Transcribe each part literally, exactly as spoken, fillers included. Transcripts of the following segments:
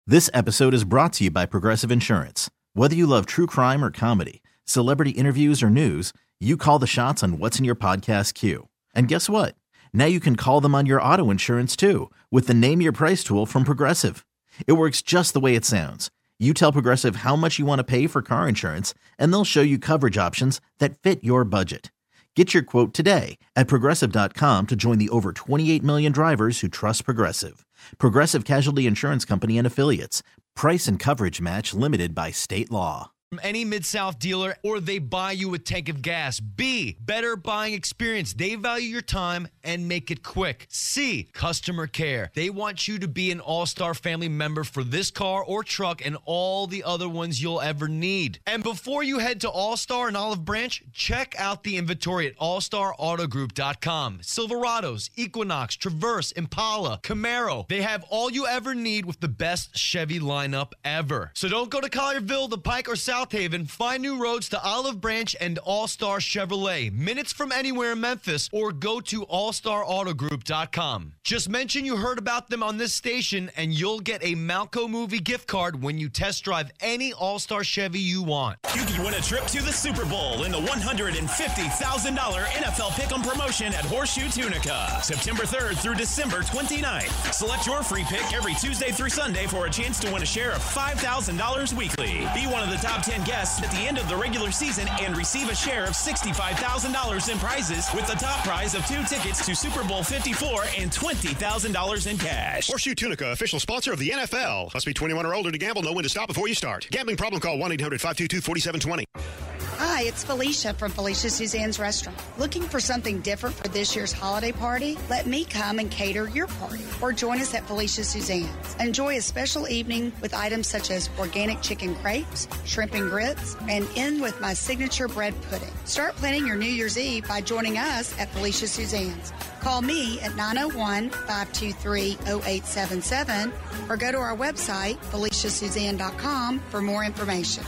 This episode is brought to you by Progressive Insurance. Whether you love true crime or comedy, celebrity interviews or news, you call the shots on what's in your podcast queue. And guess what? Now you can call them on your auto insurance too with the Name Your Price tool from Progressive. It works just the way it sounds. You tell Progressive how much you want to pay for car insurance, and they'll show you coverage options that fit your budget. Get your quote today at Progressive dot com to join the over twenty-eight million drivers who trust Progressive. Progressive Casualty Insurance Company and Affiliates. Price and coverage match limited by state law. From any Mid-South dealer, or they buy you a tank of gas. B, better buying experience. They value your time and make it quick. C, customer care. They want you to be an All-Star family member for this car or truck and all the other ones you'll ever need. And before you head to All-Star and Olive Branch, check out the inventory at all star auto group dot com. Silverados, Equinox, Traverse, Impala, Camaro. They have all you ever need with the best Chevy lineup ever. So don't go to Collierville, the Pike, or South Haven. Find new roads to Olive Branch and All-Star Chevrolet. Minutes from anywhere in Memphis, or go to all star auto group dot com. Just mention you heard about them on this station and you'll get a Malco movie gift card when you test drive any All-Star Chevy you want. You can win a trip to the Super Bowl in the one hundred fifty thousand dollars N F L Pick'em promotion at Horseshoe Tunica, September third through December twenty-ninth. Select your free pick every Tuesday through Sunday for a chance to win a share of five thousand dollars weekly. Be one of the top ten guests at the end of the regular season and receive a share of sixty-five thousand dollars in prizes, with the top prize of two tickets to Super Bowl fifty-four and twenty thousand dollars in cash. Horseshoe Tunica, official sponsor of the N F L. Must be twenty-one or older to gamble. Know when to stop before you start. Gambling problem? Call one eight hundred five two two four seven two zero. Hi, it's Felicia from Felicia Suzanne's Restaurant. Looking for something different for this year's holiday party? Let me come and cater your party. Or join us at Felicia Suzanne's. Enjoy a special evening with items such as organic chicken crepes, shrimp and grits, and end with my signature bread pudding. Start planning your New Year's Eve by joining us at Felicia Suzanne's. Call me at nine oh one, five two three, oh eight seven seven or go to our website, felicia suzanne dot com, for more information.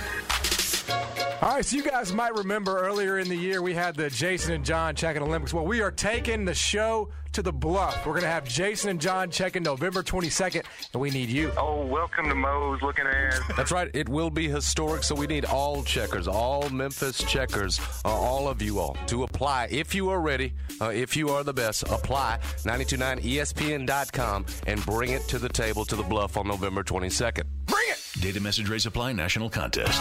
All right, so you guys might remember earlier in the year we had the Jason and John Checking Olympics. Well, we are taking the show to the Bluff. We're going to have Jason and John checking November twenty-second, and we need you. Oh, welcome to Moe's Looking Ahead. That's right. It will be historic, so we need all checkers, all Memphis checkers, uh, all of you all, to apply. If you are ready, uh, if you are the best, apply nine two nine E S P N dot com and bring it to the table to the Bluff on November twenty-second. Bring it! Data Message Rate Supply National Contest.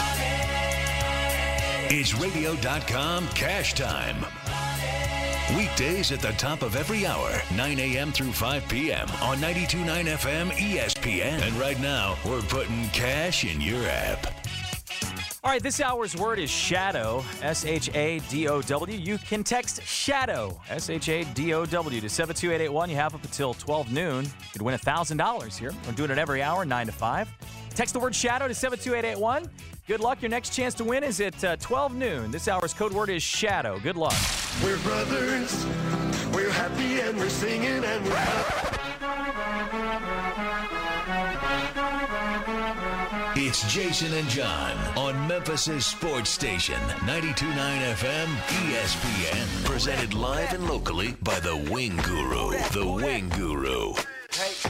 It's radio dot com Cash Time. Weekdays at the top of every hour, nine a.m. through five p.m. on ninety-two point nine F M E S P N. And right now, we're putting cash in your app. All right, this hour's word is shadow, S H A D O W. You can text shadow, S H A D O W, to seven two eight eight one. You have up until twelve noon. You could win one thousand dollars here. We're doing it every hour, nine to five. Text the word shadow to seven two eight eight one. Good luck. Your next chance to win is at uh, twelve noon. This hour's code word is shadow. Good luck. We're brothers. We're happy and we're singing and we're happy. It's Jason and John on Memphis' sports station, ninety-two point nine F M E S P N. Presented live and locally by the Wing Guru. The Wing Guru. Hey.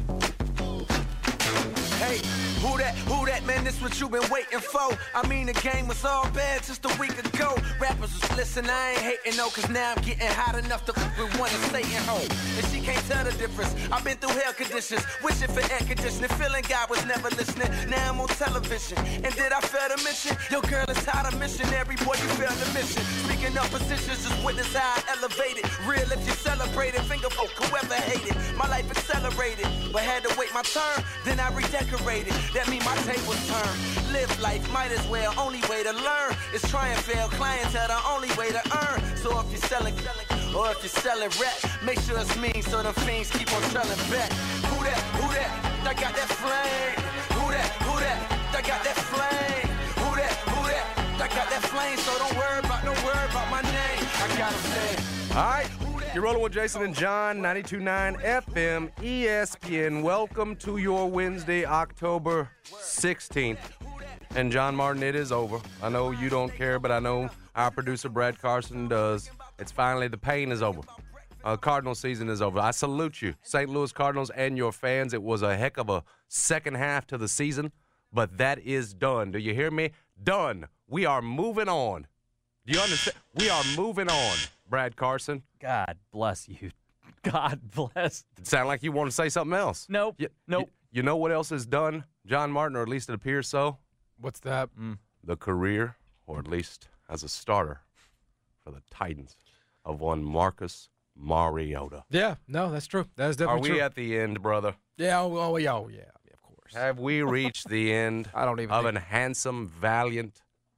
Hey, who that, who that, man, this what you been waiting for. I mean, the game was all bad just a week ago. Rappers was listening, I ain't hating no, cause now I'm getting hot enough to fuck with one and stay at home. And she can't tell the difference. I've been through hell conditions, wishing for air conditioning, feeling God was never listening. Now I'm on television, and did I fail to mention? Your girl is hot a missionary, boy, you failed the mission. Speaking of positions, just witness how I elevated. Real if you celebrate it, finger folk, whoever hated. My life accelerated, but had to wait my turn, then I redecorated. That mean my tables turn. Live life, might as well. Only way to learn is try and fail. Clientele, the only way to earn. So if you're selling, or if you're selling rap, make sure it's me so the fiends keep on selling back. Who that? Who that? I got that flame. Who that? Who that? I got that flame. Who that? Who that? I got that flame. So don't worry about, don't worry about my name. I got a flame. All right. You're rolling with Jason and John, ninety-two point nine F M E S P N. Welcome to your Wednesday, October sixteenth. And John Martin, it is over. I know you don't care, but I know our producer Brad Carson does. It's finally, the pain is over. Uh, Cardinal season is over. I salute you, Saint Louis Cardinals and your fans. It was a heck of a second half to the season, but that is done. Do you hear me? Done. We are moving on. Do you understand? We are moving on, Brad Carson. God bless you. God bless. It sounded like you want to say something else. Nope. You, nope. You, you know what else is done, John Martin, or at least it appears so? What's that? Mm. The career, or at least as a starter for the Titans, of one Marcus Mariota. Yeah, no, that's true. That is definitely true. Are we true. at the end, brother? Yeah, oh, oh, yeah, oh, yeah, of course. Have we reached the end I don't even of think- an handsome, valiant,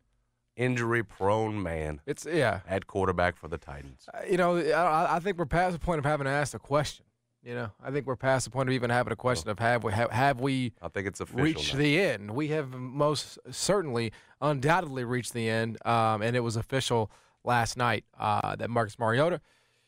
injury-prone man It's yeah. at quarterback for the Titans? Uh, you know, I, I think we're past the point of having to ask a question. You know, I think we're past the point of even having a question of have we have, have we I think it's official reached now. the end. We have most certainly, undoubtedly reached the end, um, and it was official last night uh, that Marcus Mariota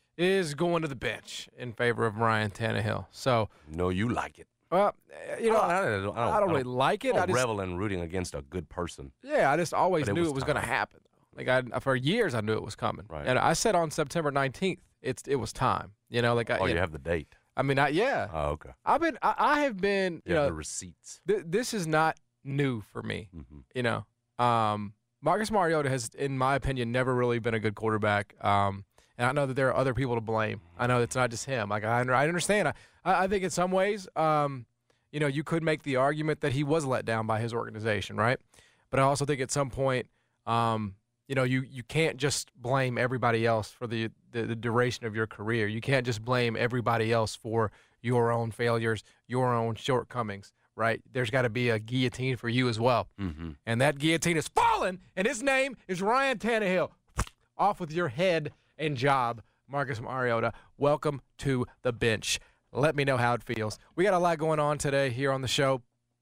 is going to the bench in favor of Ryan Tannehill. So, No, you like it. well, you know, I I, don't, I don't, I don't really like it. I I don't just, revel in rooting against a good person. yeah, I just always But it knew was it was going to time. happen. Like I, for years, I knew it was coming. Right. And I said on September nineteenth, it's it was time. You know, like I, Oh, you you know, have the date. I mean, I, yeah. Oh, okay. I've been, I, I have been, you You have know, the receipts. th- this is not new for me. Mm-hmm. You know, um, Marcus Mariota has, in my opinion, never really been a good quarterback. Um, and I know that there are other people to blame. I know it's not just him. Like I, I understand. I, I think in some ways, um, you know, you could make the argument that he was let down by his organization, right? But I also think at some point, um, you know, you, you can't just blame everybody else for the, the, the duration of your career. You can't just blame everybody else for your own failures, your own shortcomings, right? There's got to be a guillotine for you as well. Mm-hmm. And that guillotine is fallen, and his name is Ryan Tannehill. Off with your head and job, Marcus Mariota. Welcome to the bench. Let me know how it feels. We got a lot going on today here on the show.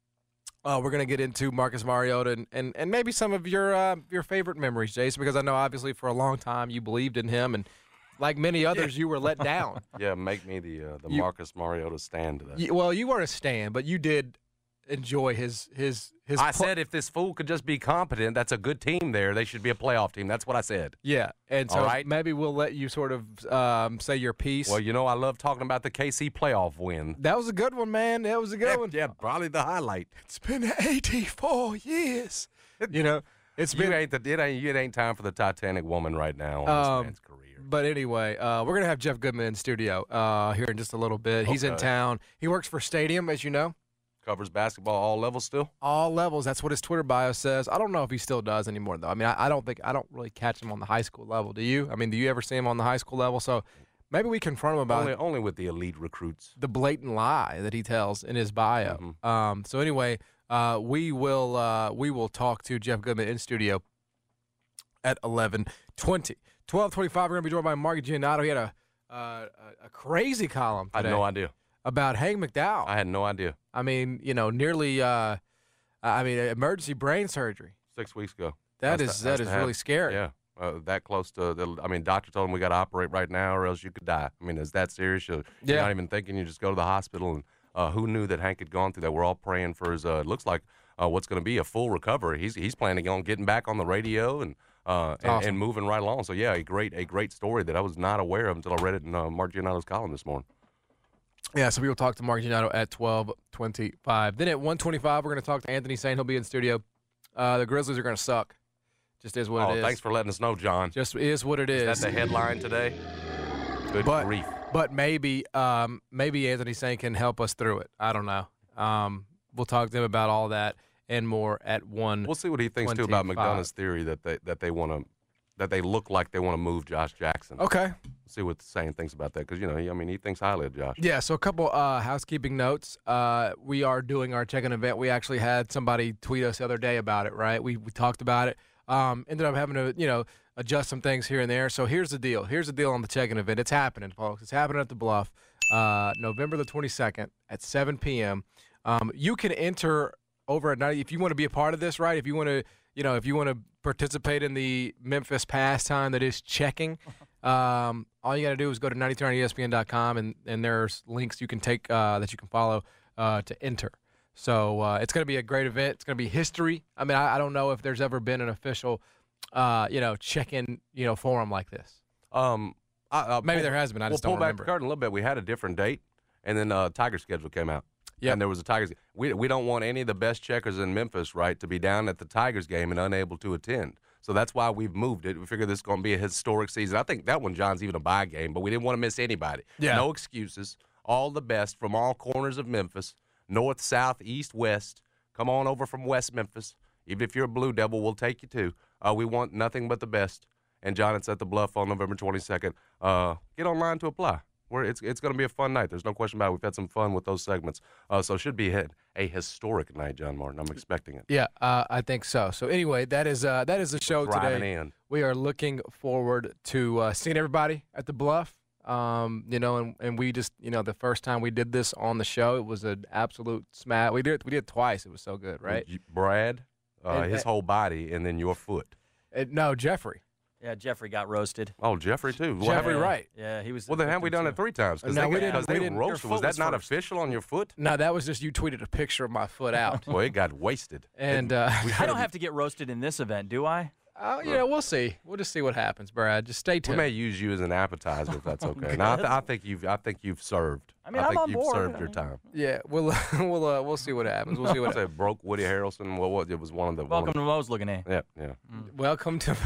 Uh, we're going to get into Marcus Mariota and, and, and maybe some of your uh, your favorite memories, Jason, because I know obviously for a long time you believed in him, and like many others, you were let down. Yeah, make me the uh, the You- Marcus Mariota stand today. You- well, you weren't a stan, but you did enjoy his his his. I pl- said if this fool could just be competent, that's a good team there. They should be a playoff team. That's what I said. yeah, and so All right. maybe we'll let you sort of um, say your piece. Well, you know, I love talking about the K C playoff win. That was a good one, man. That was a good Yeah, one. yeah, probably the highlight. It's been eighty-four years. You know, it's You been. ain't the, it ain't it ain't time for the Titanic woman right now on Um, this man's career. But anyway, uh, we're gonna have Jeff Goodman in studio uh, here in just a little bit. He's in Okay. town. He works for Stadium, as you know, Covers basketball all levels still. all levels. That's what his Twitter bio says. I don't know if he still does anymore, though. I mean, I, I don't think I don't really catch him on the high school level. Do you? I mean, do you ever see him on the high school level? So maybe we confront him about Only only with the elite recruits. the blatant lie that he tells in his bio. Mm-hmm. Um, so anyway, uh, we will uh, we will talk to Jeff Goodman in studio at eleven twenty. twelve twenty-five, we're going to be joined by Mark Giannotto. He had a uh, a, a crazy column I had today no idea. about Hank McDowell. I had no idea. I mean, you know, nearly, uh, I mean, emergency brain surgery. Six weeks ago. That Has is to- that has is to have- really scary. Yeah, uh, that close to. The, I mean, doctor told him we got to operate right now, or else you could die. I mean, is that serious? You're, you're Yeah. not even thinking. You just go to the hospital, and uh, who knew that Hank had gone through that? We're all praying for his. Uh, it looks like uh, what's going to be a full recovery. He's he's planning on getting back on the radio and. Uh, and, Awesome. and moving right along. So yeah, a great a great story that I was not aware of until I read it in uh, Mark Giannotto's column this morning. Yeah, so we will talk to Mark Giannotto at twelve twenty-five. Then at one twenty-five, we're going to talk to Anthony Sain. He'll be in studio. Uh, the Grizzlies are going to suck. Just is what Oh, it is. thanks for letting us know, John. Just is what it is. Is that the headline today? Good But- grief. But maybe um, maybe Anthony Sain can help us through it. I don't know. Um, we'll talk to him about all that and more at one. We'll see what he thinks too about twenty-five. McDonough's theory that they that they want to that they look like they want to move Josh Jackson. Okay. See what Sain thinks about that because you know he, I mean he thinks highly of Josh. Yeah, so a couple uh, housekeeping notes. Uh, we are doing our check-in event. We actually had somebody tweet us the other day about it, right? We, we talked about it. Um, ended up having to, you know, adjust some things here and there. So here's the deal. Here's the deal on the check-in event. It's happening, folks. It's happening at the Bluff, uh, November the twenty-second at seven p.m. Um, you can enter over at night if you want to be a part of this, right? If you want to, you know, if you want to participate in the Memphis pastime that is checking, um, all you got to do is go to ninety-two nine E S P N dot com and, and there's links you can take uh, that you can follow uh, to enter. So uh, it's going to be a great event. It's going to be history. I mean, I, I don't know if there's ever been an official, uh, you know, check-in, you know, forum like this. Um, Uh, uh, Maybe pull, there has been. I just we'll don't pull back remember. the curtain a little bit. We had a different date, and then uh, Tiger schedule came out. Yep. And there was a Tigers. We we don't want any of the best checkers in Memphis, right, to be down at the Tigers game and unable to attend. So that's why we've moved it. We figure this is going to be a historic season. I think that one, John's, even a bye game, but we didn't want to miss anybody. Yeah. No excuses. All the best from all corners of Memphis, north, south, east, west. Come on over from West Memphis. Even if you're a Blue Devil, we'll take you too. Uh, we want nothing but the best. And John, it's at the Bluff on November twenty-second. Uh, get online to apply. We're, it's it's going to be a fun night. There's no question about it. We've had some fun with those segments. Uh, so it should be a, a historic night, John Martin. I'm expecting it. Yeah, uh, I think so. So anyway, that is uh, that is the show Driving today. in. We are looking forward to uh, seeing everybody at the Bluff. Um, you know, and, and we just, you know, the first time we did this on the show, it was an absolute smash. We did it, we did it twice. It was so good, right? Brad, uh, And- his and- whole body, and then your foot. Uh, no, Jeffrey. Yeah, Jeffrey got roasted. Oh, Jeffrey too. Well, Jeffrey have we- Wright. Yeah, he was. Well, then have we done too. it three times? Because No, they, we didn't- because we they didn't. roasted. Your Was foot that was not first. official on your foot? No, that was just you tweeted a picture of my foot out. Well, it got wasted. And uh, I don't have to get roasted in this event, do I? oh, you know, we'll see. We'll just see what happens, Brad. Just stay We tuned. may use you as an appetizer if that's okay. No, I, th- I think you've. I think you've served. I mean, I I'm think on you've board. served your time. Yeah, we'll we'll uh, we'll see what happens. We'll see what. What's that? Broke Woody Harrelson. What was it? Was one of the. one Welcome of to Mo's looking at. Yeah, yeah. Welcome to.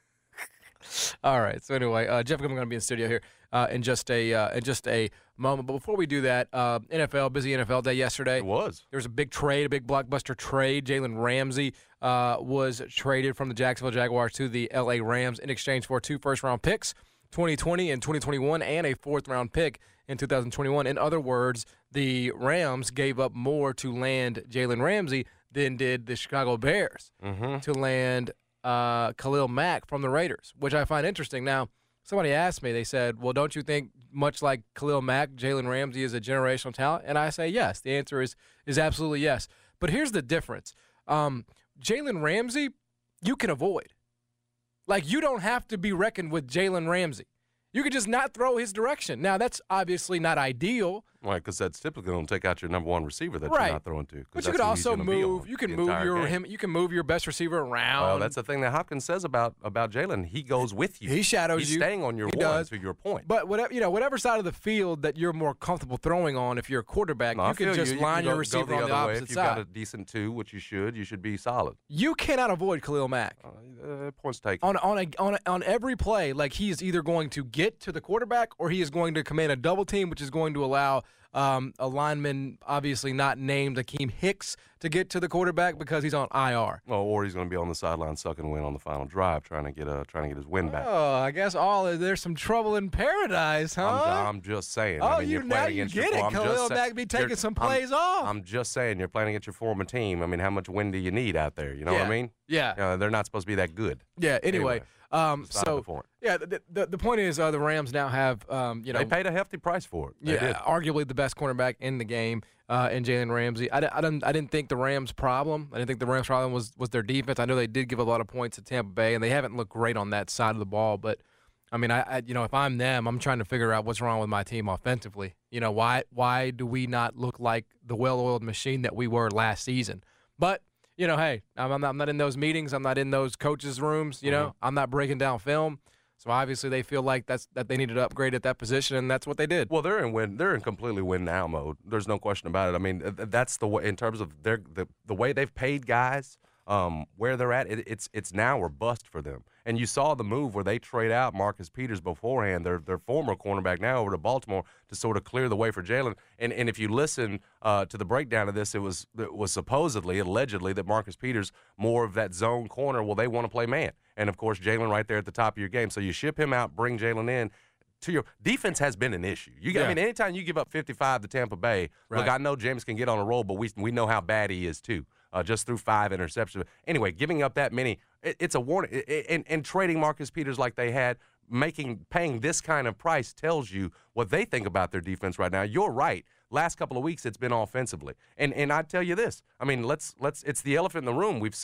All right. So anyway, uh, Jeff, I'm going to be in studio here uh, in just a uh, in just a moment. But before we do that, uh, N F L busy N F L day yesterday. It was. There was a big trade, a big blockbuster trade. Jalen Ramsey uh, was traded from the Jacksonville Jaguars to the L A Rams in exchange for two first-round picks, twenty twenty and twenty twenty-one, and a fourth-round pick in two thousand twenty-one. In other words, the Rams gave up more to land Jalen Ramsey than did the Chicago Bears Mm-hmm. to land uh, Khalil Mack from the Raiders, which I find interesting. Now, somebody asked me, they said, well, don't you think much like Khalil Mack, Jalen Ramsey is a generational talent? And I say yes. The answer is is absolutely yes. But here's the difference. Um, Jalen Ramsey, you can avoid. Like, you don't have to be reckoned with Jalen Ramsey. You could just not throw his direction. Now, that's obviously not ideal. Right, because that's typically going to take out your number one receiver that Right. you're not throwing to. 'cause But you that's could who he's also gonna be move. on You can the move entire your game. him. You can move your best receiver around. Well, that's the thing that Hopkins says about about Jalen. He goes with you. He shadows He's you. staying on your He one. does. To your point. But whatever you know, whatever side of the field that you're more comfortable throwing on, if you're a quarterback, No, I you can feel just you. You line can your go, receiver go the on other the way. opposite If you've side. got a decent two, which you should, you should be solid. You cannot avoid Khalil Mack Uh, points taken. on on a, on a, on every play. Like, he is either going to get to the quarterback or he is going to command a double team, which is going to allow um, a lineman, obviously not named Akeem Hicks, to get to the quarterback because he's on I R. Oh, or he's going to be on the sideline sucking wind on the final drive, trying to get a trying to get his win back. Oh, I guess all there's some trouble in paradise, huh? I'm, I'm just saying. Oh, I mean, you- you're playing now you against get your it. form- I'm Khalil just sa- Mack be taking you're- some I'm- plays off. I'm just saying, you're playing against your former team. I mean, how much wind do you need out there? You know what I Yeah. mean? Yeah. Uh, they're not supposed to be that good. Yeah. Anyway, Anyway, um, beside so the point. yeah, the, the the point is, uh, the Rams now have um, you know, They paid a hefty price for it. They yeah, did. arguably the best cornerback in the game, uh, in Jalen Ramsey. I, di- I didn't I didn't think the Rams' problem. I didn't think the Rams' problem was was their defense. I know they did give up a lot of points to Tampa Bay, and they haven't looked great on that side of the ball. But I mean, I, I you know, if I'm them, I'm trying to figure out what's wrong with my team offensively. You know, why why do we not look like the well-oiled machine that we were last season? But you know, hey, I'm I'm not, I'm not in those meetings. I'm not in those coaches' rooms. You know, I'm not breaking down film. So obviously they feel like that's that they needed to upgrade at that position, and that's what they did. Well, they're in win. They're in completely win now mode. There's no question about it. I mean, th- that's the way in terms of their the the way they've paid guys, um, where they're at. It, it's it's now or bust for them. And you saw the move where they trade out Marcus Peters beforehand, their their former cornerback, now over to Baltimore to sort of clear the way for Jalen. And and if you listen uh, to the breakdown of this, it was it was supposedly, allegedly, that Marcus Peters more of that zone corner. Well, they want to play man, and of course Jalen right there at the top of your game. So you ship him out, bring Jalen in. To your defense has been an issue. You, Yeah. I mean, anytime you give up fifty-five to Tampa Bay, look, Right. I know James can get on a roll, but we we know how bad he is too. Uh, just through five interceptions. Anyway, giving up that many, it, it's a warning. It, it, and, and trading Marcus Peters like they had, making paying this kind of price tells you what they think about their defense right now. You're right. Last couple of weeks, it's been offensively, and and I tell you this. I mean, let's let's. It's the elephant in the room. We've said it.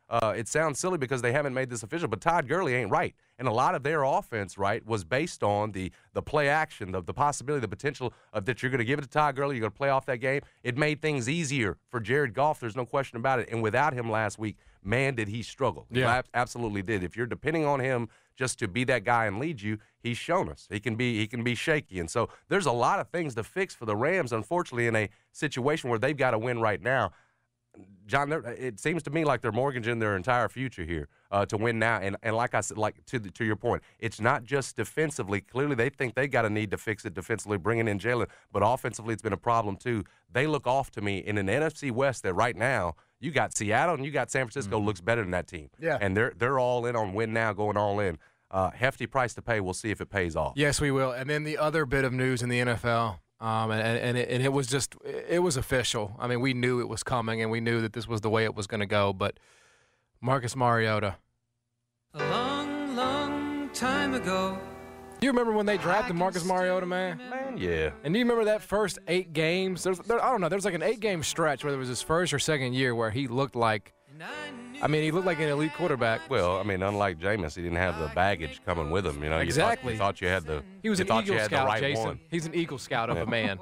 uh, it sounds silly because they haven't made this official, but Todd Gurley ain't right. And a lot of their offense, right, was based on the the play action, the, the possibility, the potential of that you're going to give it to Todd Gurley, you're going to play off that game. It made things easier for Jared Goff. There's no question about it. And without him last week, man, did he struggle. Yeah. He absolutely did. If you're depending on him just to be that guy and lead you, he's shown us. He can be he can be shaky. And so there's a lot of things to fix for the Rams, unfortunately, in a situation where they've got to win right now. John, it seems to me like they're mortgaging their entire future here uh, to win now. And and like I said, like to the, to your point, it's not just defensively. Clearly, they think they got a need to fix it defensively, bringing in Jalen. But offensively, it's been a problem too. They look off to me in an N F C West that right now you got Seattle and you got San Francisco mm-hmm. looks better than that team. Yeah, and they're they're all in on win now, going all in. Uh, hefty price to pay. We'll see if it pays off. Yes, we will. And then the other bit of news in the N F L. Um, and and it, and it was just it was official. I mean, we knew it was coming, and we knew that this was the way it was going to go. But Marcus Mariota, a long, long time ago. Do you remember when they drafted Marcus Mariota, man? Man, yeah. And do you remember that first eight games? There's, there, I don't know. There's like an eight-game stretch, whether it was his first or second year, where he looked like. I mean, he looked like an elite quarterback. Well, I mean, unlike Jameis, he didn't have the baggage coming with him. You know, exactly. You thought you, thought you had the. He was you an thought Eagle you had Scout, the right Jason. one. He's an Eagle Scout of yeah. a man,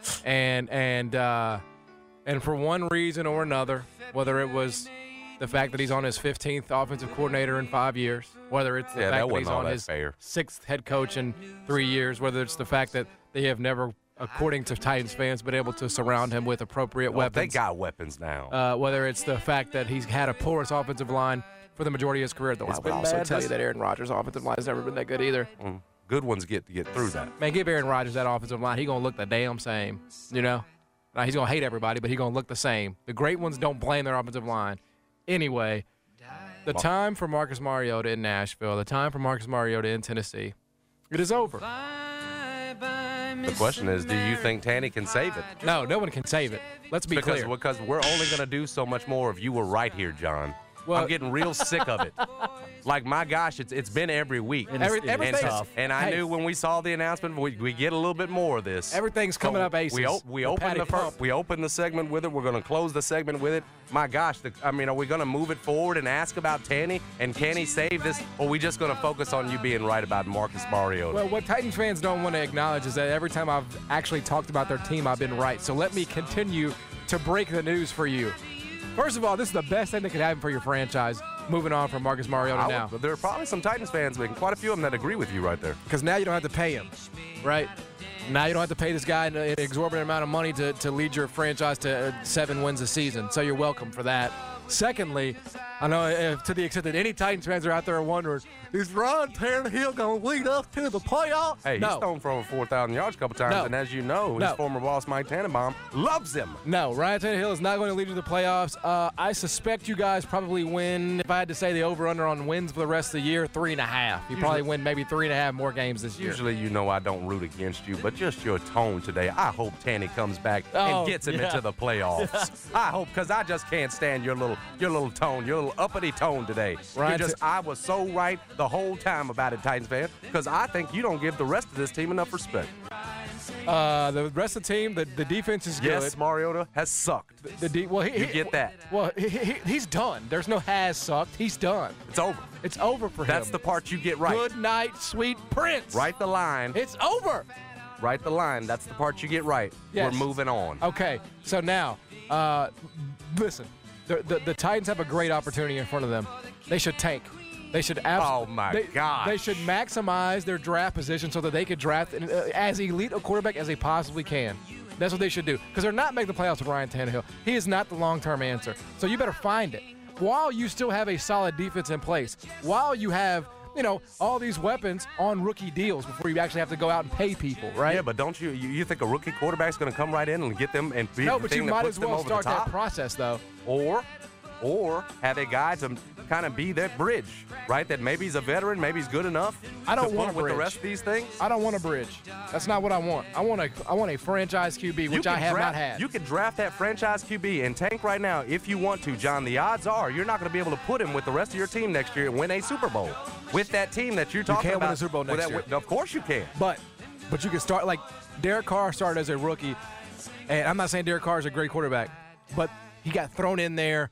and and uh, and for one reason or another, whether it was the fact that he's on his fifteenth offensive coordinator in five years, whether it's the yeah, fact that, that he's on that his fair. sixth head coach in three years, whether it's the fact that they have never, according to Titans fans, been able to surround him with appropriate well, weapons. They got weapons now. Uh, whether it's the fact that he's had a porous offensive line for the majority of his career, though I would also bad. tell you that Aaron Rodgers' offensive line has never been that good either. Mm. Good ones get get through that. Man, give Aaron Rodgers that offensive line. He's going to look the damn same, you know? Now, he's going to hate everybody, but he's going to look the same. The great ones don't blame their offensive line. Anyway, the time for Marcus Mariota in Nashville, the time for Marcus Mariota in Tennessee, it is over. The question is, do you think Tanny can save it? No, no one can save it. Let's be because, clear. Because we're only going to do so much more if you were right here, John. Well, I'm getting real sick of it. Like, my gosh, it's it's been every week. And, Every, and, tough. and I hey, knew when we saw the announcement, we, we get a little bit more of this. Everything's coming so up aces. We, op- we, the open the fir- we open the segment with it. We're going to close the segment with it. My gosh, the, I mean, are we going to move it forward and ask about Tanny? And can he save this? Or are we just going to focus on you being right about Marcus Mariota? Well, what Titans fans don't want to acknowledge is that every time I've actually talked about their team, I've been right. So let me continue to break the news for you. First of all, this is the best thing that could happen for your franchise. Moving on from Marcus Mariota I now. Would, there are probably some Titans fans, but quite a few of them that agree with you right there. Because now you don't have to pay him, right? Now you don't have to pay this guy an exorbitant amount of money to, to lead your franchise to seven wins a season. So you're welcome for that. Secondly, I know if, to the extent that any Titans fans are out there wondering, is Ryan Tannehill going to lead us to the playoffs? Hey, no. he's thrown for over four thousand yards a couple times, no. and as you know, no. his former boss, Mike Tannenbaum, loves him. No, Ryan Tannehill is not going to lead you to the playoffs. Uh, I suspect you guys probably win, if I had to say the over-under on wins for the rest of the year, three and a half. You Usually, probably win maybe three and a half more games this year. Usually, you know I don't root against you, but just your tone today, I hope Tanny comes back oh, and gets him yeah. into the playoffs. I hope, because I just can't stand your little your little tone, your little uppity tone today. Ryan just, I was so right the whole time about it, Titans fan, because I think you don't give the rest of this team enough respect. Uh, the rest of the team, the, the defense is good. Yes, Mariota has sucked. The, the de- well, he, you he, get that. Well, he, he, he's done. There's no has sucked. He's done. It's over. It's over for That's him. That's the part you get right. Good night, sweet prince. Write the line. It's over. Write the line. That's the part you get right. Yes. We're moving on. Okay, so now, uh, listen, the, the the Titans have a great opportunity in front of them. They should tank. They should absolutely. Oh my they, gosh. They should maximize their draft position so that they could draft uh, as elite a quarterback as they possibly can. That's what they should do, because they're not making the playoffs with Ryan Tannehill. He is not the long-term answer. So you better find it while you still have a solid defense in place. While you have, you know, all these weapons on rookie deals before you actually have to go out and pay people, right? Yeah, but don't you you, you think a rookie quarterback's going to come right in and get them and be no, the but thing you that might puts as well them over start the top? that process, though. Or, or have a guy to kind of be that bridge, right? That maybe he's a veteran, maybe he's good enough. I don't to want put a with bridge. the rest of these things. I don't want a bridge. That's not what I want. I want a I want a franchise Q B, which I have draft, not had. You can draft that franchise Q B and tank right now if you want to, John. The odds are you're not going to be able to put him with the rest of your team next year and win a Super Bowl with that team that you're talking you about. can't win a Super Bowl next that, year. Of course you can. But but you can start like Derek Carr started as a rookie, and I'm not saying Derek Carr is a great quarterback, but he got thrown in there.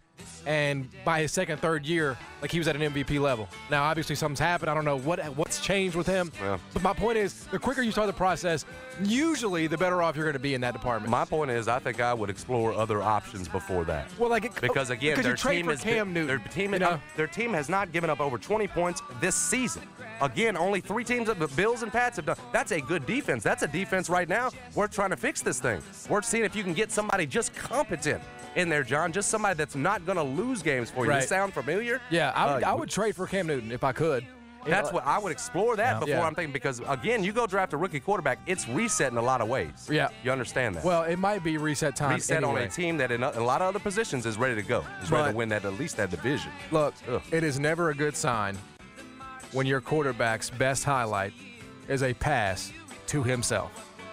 and by his second, third year, like he was at an M V P level. Now, obviously, something's happened. I don't know what what's changed with him. Yeah. But my point is, the quicker you start the process, usually the better off you're going to be in that department. My point is, I think I would explore other options before that. Well, like it, because again, because their you trade team for is Cam Newton, their team, you know? their team has not given up over twenty points this season. Again, only three teams, the Bills and Pats have done. That's a good defense. That's a defense right now. We're trying to fix this thing. We're seeing if you can get somebody just competent in there, John. Just somebody that's not going to lose games for you. Right. Does this sound familiar? Yeah, I would, Uh, I would trade for Cam Newton if I could. That's You know, what I would explore that Yeah. before Yeah. I'm thinking, because again, you go draft a rookie quarterback, it's reset in a lot of ways. Yeah. You understand that? Well, it might be reset time. reset anyway. on a team that in a, in a lot of other positions is ready to go. Is ready But- to win that, at least that division. Look, Ugh. it is never a good sign when your quarterback's best highlight is a pass to himself.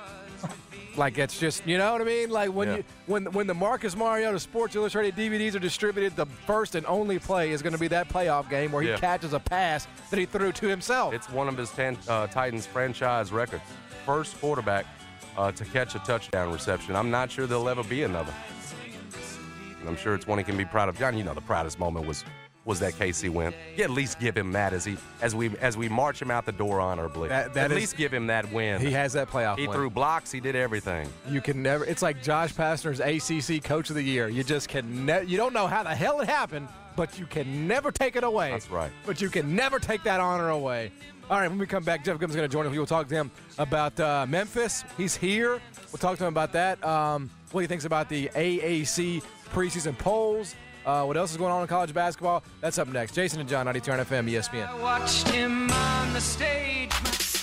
Like, it's just, you know what I mean? Like when Yeah. you when when the Marcus Mariota Sports Illustrated D V Ds are distributed, the first and only play is going to be that playoff game where he Yeah. catches a pass that he threw to himself. It's one of his ten, uh, Titans franchise records. First quarterback uh, to catch a touchdown reception. I'm not sure there'll ever be another. And I'm sure it's one he can be proud of. John, you know the proudest moment was was that K C win. You at least give him that as he as we as we march him out the door honorably. That- that at is- least give him that win. He has that playoff He win. threw blocks. He did everything. You can never. It's like Josh Pastner's A C C Coach of the Year. You just can. Ne- you don't know how the hell it happened, but you can never take it away. That's right. But you can never take that honor away. All right, when we come back, Jeff Gibbons is going to join us. We'll talk to him about uh, Memphis. He's here. We'll talk to him about that. Um, what he thinks about the A A C preseason polls. Uh, what else is going on in college basketball? That's up next. Jason and John, ninety-two F M, E S P N. I watched him on the stage.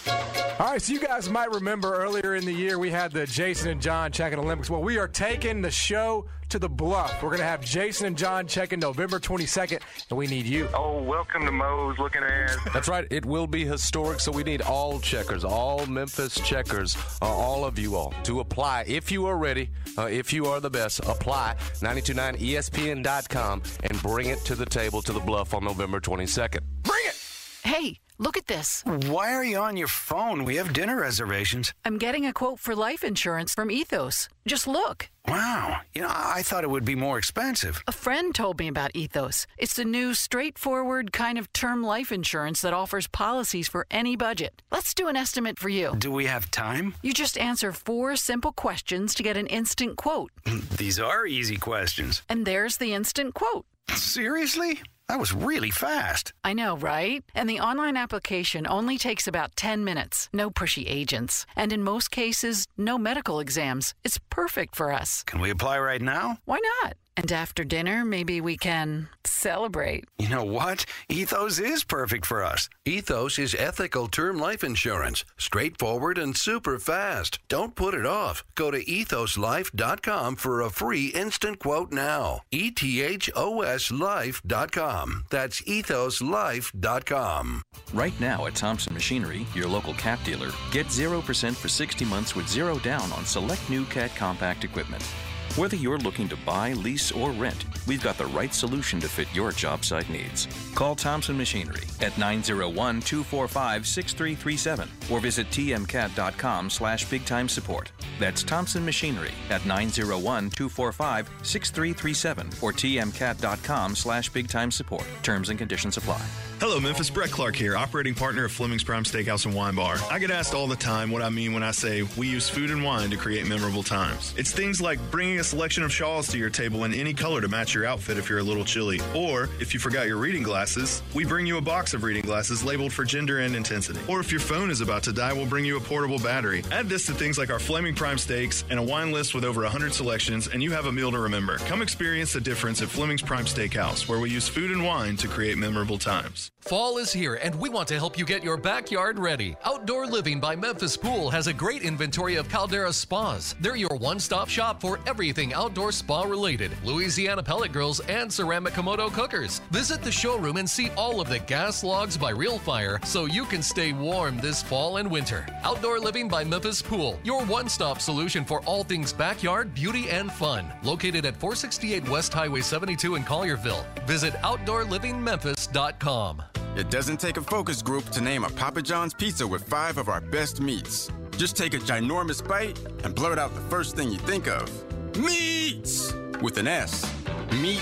All right, so you guys might remember earlier in the year we had the Jason and John Checking Olympics. Well, we are taking the show to the Bluff. We're going to have Jason and John checking November twenty-second, and we need you. Oh, welcome to Moe's looking ass. That's right. It will be historic, so we need all checkers, all Memphis checkers, uh, all of you all, to apply. If you are ready, uh, if you are the best, apply ninety-two point nine E S P N dot com and bring it to the table to the Bluff on November twenty-second. Bring it! Hey, look at this. Why are you on your phone? We have dinner reservations. I'm getting a quote for life insurance from Ethos. Just look. Wow. You know, I thought it would be more expensive. A friend told me about Ethos. It's the new, straightforward kind of term life insurance that offers policies for any budget. Let's do an estimate for you. Do we have time? You just answer four simple questions to get an instant quote. These are easy questions. And there's the instant quote. Seriously? That was really fast. I know, right? And the online application only takes about ten minutes. No pushy agents. And in most cases, no medical exams. It's perfect for us. Can we apply right now? Why not? And after dinner, maybe we can celebrate. You know what? Ethos is perfect for us. Ethos is ethical term life insurance. Straightforward and super fast. Don't put it off. Go to ethos life dot com for a free instant quote now. E T H O S life dot com. That's ethos life dot com. Right now at Thompson Machinery, your local Cat dealer, get zero percent for sixty months with zero down on select new Cat compact equipment. Whether you're looking to buy, lease, or rent, we've got the right solution to fit your job site needs. Call Thompson Machinery at nine oh one, two four five, six three three seven or visit t m cat dot com slash big time support. That's Thompson Machinery at nine oh one, two four five, six three three seven or t m cat dot com slash big time support. Terms and conditions apply. Hello, Memphis. Brett Clark here, operating partner of Fleming's Prime Steakhouse and Wine Bar. I get asked all the time what I mean when I say we use food and wine to create memorable times. It's things like bringing a selection of shawls to your table in any color to match your outfit if you're a little chilly. Or, if you forgot your reading glasses, we bring you a box of reading glasses labeled for gender and intensity. Or if your phone is about to die, we'll bring you a portable battery. Add this to things like our Fleming Prime Steaks and a wine list with over one hundred selections, and you have a meal to remember. Come experience the difference at Fleming's Prime Steakhouse, where we use food and wine to create memorable times. Fall is here, and we want to help you get your backyard ready. Outdoor Living by Memphis Pool has a great inventory of Caldera spas. They're your one-stop shop for everything outdoor spa-related. Louisiana pellet grills and ceramic Komodo cookers. Visit the showroom and see all of the gas logs by Real Fire so you can stay warm this fall and winter. Outdoor Living by Memphis Pool, your one-stop solution for all things backyard, beauty, and fun. Located at four sixty-eight West Highway seventy-two in Collierville. Visit outdoor living memphis dot com. It doesn't take a focus group to name a Papa John's pizza with five of our best meats. Just take a ginormous bite and blurt out the first thing you think of. Meats! With an S. Meats,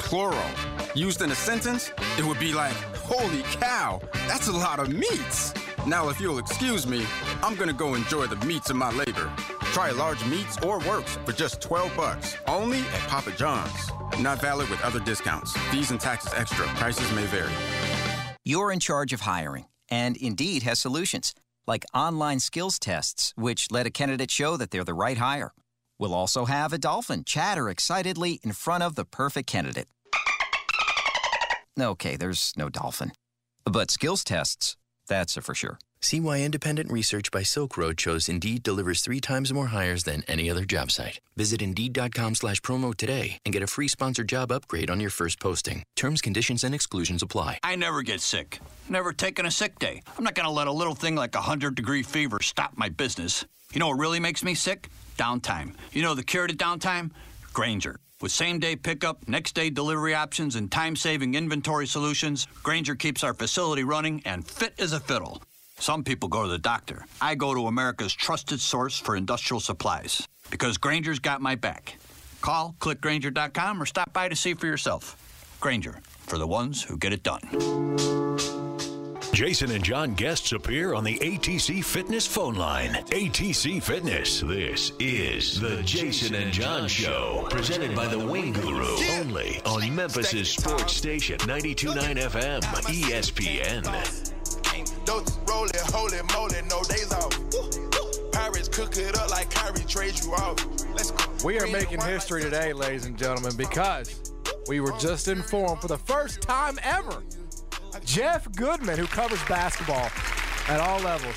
plural. Used in a sentence, it would be like, holy cow, that's a lot of meats. Now, if you'll excuse me, I'm gonna go enjoy the meats of my labor. Try large meats or works for just twelve bucks, only at Papa John's. Not valid with other discounts. Fees and taxes extra. Prices may vary. You're in charge of hiring, and Indeed has solutions, like online skills tests, which let a candidate show that they're the right hire. We'll also have a dolphin chatter excitedly in front of the perfect candidate. Okay, there's no dolphin. But skills tests, that's a for sure. See why independent research by Silk Road shows Indeed delivers three times more hires than any other job site. Visit Indeed.com slash promo today and get a free sponsored job upgrade on your first posting. Terms, conditions, and exclusions apply. I never get sick. Never taken a sick day. I'm not going to let a little thing like a hundred-degree fever stop my business. You know what really makes me sick? Downtime. You know the cure to downtime? Grainger. With same-day pickup, next-day delivery options, and time-saving inventory solutions, Grainger keeps our facility running and fit as a fiddle. Some people go to the doctor. I go to America's trusted source for industrial supplies because Grainger's got my back. Call, click Grainger dot com, or stop by to see for yourself. Grainger, for the ones who get it done. Jason and John guests appear on the A T C Fitness phone line. A T C Fitness. This is the Jason and John Show, presented by the Wing Guru, only on Memphis's sports station, ninety-two point nine F M, E S P N. Don't roll it, holy moly, no days off. Pirates cook it up like Kyrie trade you off. Let's go. We are making history today, ladies and gentlemen, because we were just informed for the first time ever, Jeff Goodman, who covers basketball at all levels,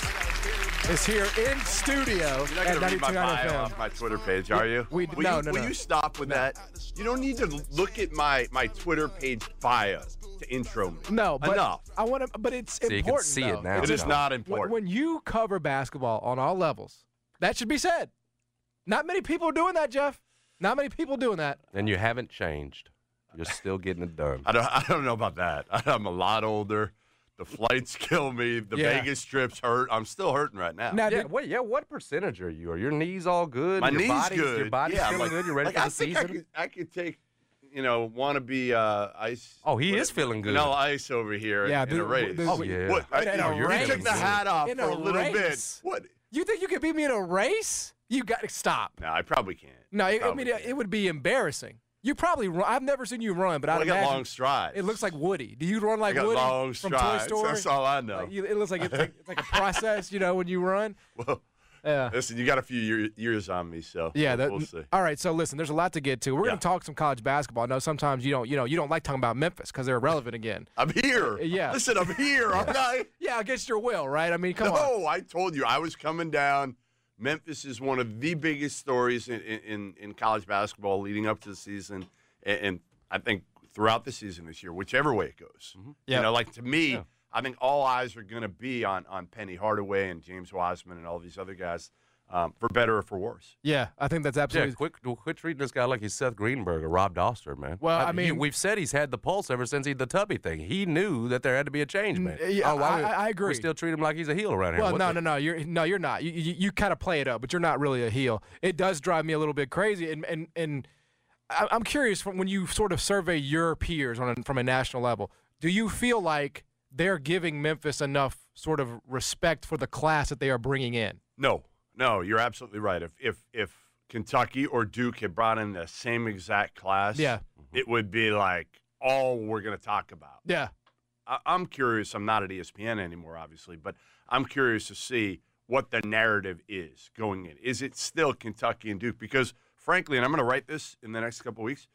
is here in studio You're not at going to read my ninety-two point nine bio F M. off my Twitter page, are you? We, will no, you, no, will no. you stop with No. that? You don't need to look at my, my Twitter page bio to intro me. No, but Enough. I want to. But it's So you important. can see it though. now. It It's is not When, important. when you cover basketball on all levels, that should be said. Not many people are doing that, Jeff. Not many people doing that. And you haven't changed. You're still getting it done. I don't, I don't know about that. I'm a lot older. The flights kill me. The Yeah. Vegas trips hurt. I'm still hurting right now. Now, yeah, what, yeah, what percentage are you? Are your knees all good? My your knees body's, good. Your body's yeah, feeling like, good? You ready like, for I the think season? I could, I could take, you know, want to be uh, ice. Oh, he what- is feeling good. No ice over here Yeah, in the- a race. the- oh, yeah. What, I, In a you know, you race. took the hat off In for a a little race. bit. What? You think you could beat me in a race? You got to stop. No, I probably can't. No, it, I Probably mean, it, it would be embarrassing. You probably run. I've never seen you run, but Well, I'd I got imagine long strides. It looks like Woody. Do you run like I got Woody long from strides. Toy Story? That's all I know. Like you, it looks like it's, like it's like a process, you know, when you run. Well, Yeah. listen, you got a few year, years on me, so Yeah, we'll, that, we'll see. all right. So listen, there's a lot to get to. We're Yeah. going to talk some college basketball. I know sometimes you don't, you know, you don't like talking about Memphis because they're irrelevant again. I'm here. Yeah. Listen, I'm here, aren't I? Yeah, against your will, right? I mean, come no, on. I told you I was coming down. Memphis is one of the biggest stories in, in, in college basketball leading up to the season, and, and I think throughout the season this year, whichever way it goes. Yep. You know, like to me, Yeah. I think all eyes are going to be on on Penny Hardaway and James Wiseman and all these other guys, um, for better or for worse. Yeah, I think that's absolutely. Yeah, quit, quit treating this guy like he's Seth Greenberg or Rob Doster, man. Well, I he- mean- we've said he's had the pulse ever since he the Tubby thing. He knew that there had to be a change, man. Mm, yeah, oh, why I- we- I agree. We still treat him like he's a heel around here. Well, What no, the- no, no. You're no, you're not. You, you, you kind of play it up, but you're not really a heel. It does drive me a little bit crazy, and and and I- I'm curious from when you sort of survey your peers on a, from a national level. Do you feel like they're giving Memphis enough sort of respect for the class that they are bringing in? No, no, you're absolutely right. If if if Kentucky or Duke had brought in the same exact class, Yeah. it would be like all we're going to talk about. Yeah. I, I'm curious. I'm not at E S P N anymore, obviously, but I'm curious to see what the narrative is going in. Is it still Kentucky and Duke? Because, frankly, and I'm going to write this in the next couple of weeks,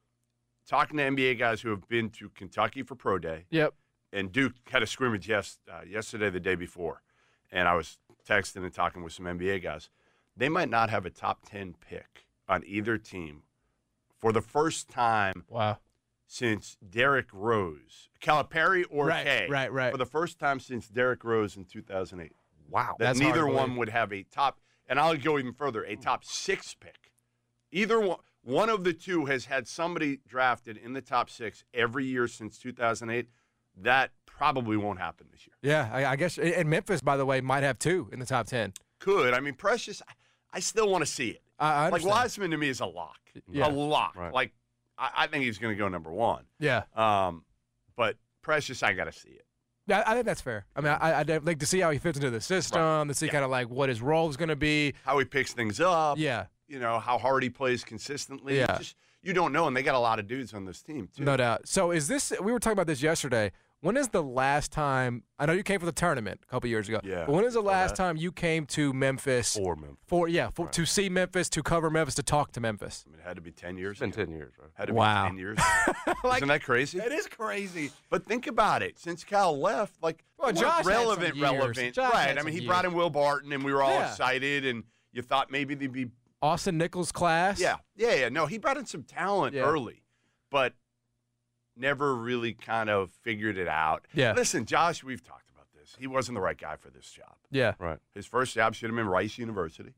talking to N B A guys who have been to Kentucky for Pro Day. Yep. And Duke had a scrimmage yes, uh, yesterday, the day before. And I was texting and talking with some N B A guys. They might not have a top ten pick on either team for the first time wow. since Derrick Rose. Calipari or Right, K. right, right. For the first time since Derrick Rose in two thousand eight. Wow. That That's hard neither to one believe. would have a top, and I'll go even further, a top six pick. Either one, one of the two has had somebody drafted in the top six every year since two thousand eight. That probably won't happen this year. Yeah, I, I guess. And Memphis, by the way, might have two in the top ten. Could. I mean, Precious, I, I still want to see it. I, I like, understand. Wiseman to me is a lock. Yeah. A lock. Right. Like, I, I think he's going to go number one. Yeah. Um, but Precious, I got to see it. Yeah, I think that's fair. I mean, I, I'd like to see how he fits into the system, right. to see yeah. kind of like what his role is going to be. How he picks things up. Yeah. You know, how hard he plays consistently. Yeah. Just, you don't know, and they got a lot of dudes on this team, too. No doubt. So is this – we were talking about this yesterday. When is the last time – I know you came for the tournament a couple years ago. Yeah. But when is the last that. time you came to Memphis? For Memphis. For, yeah, for, right. to see Memphis, to cover Memphis, to talk to Memphis. I mean, it had to be ten years It's been ago. ten years, right? Had to wow. be ten years. like, Isn't that crazy? It is crazy. But think about it. Since Cal left, like, well, Josh relevant, had some years. relevant. Josh right. had I mean, he years. brought in Will Barton, and we were all yeah. excited, and you thought maybe they'd be – Austin Nichols' class. Yeah. Yeah, yeah. No, he brought in some talent yeah. early, but never really kind of figured it out. Yeah. Listen, Josh, we've talked about this. He wasn't the right guy for this job. Yeah. Right. His first job should have been Rice University.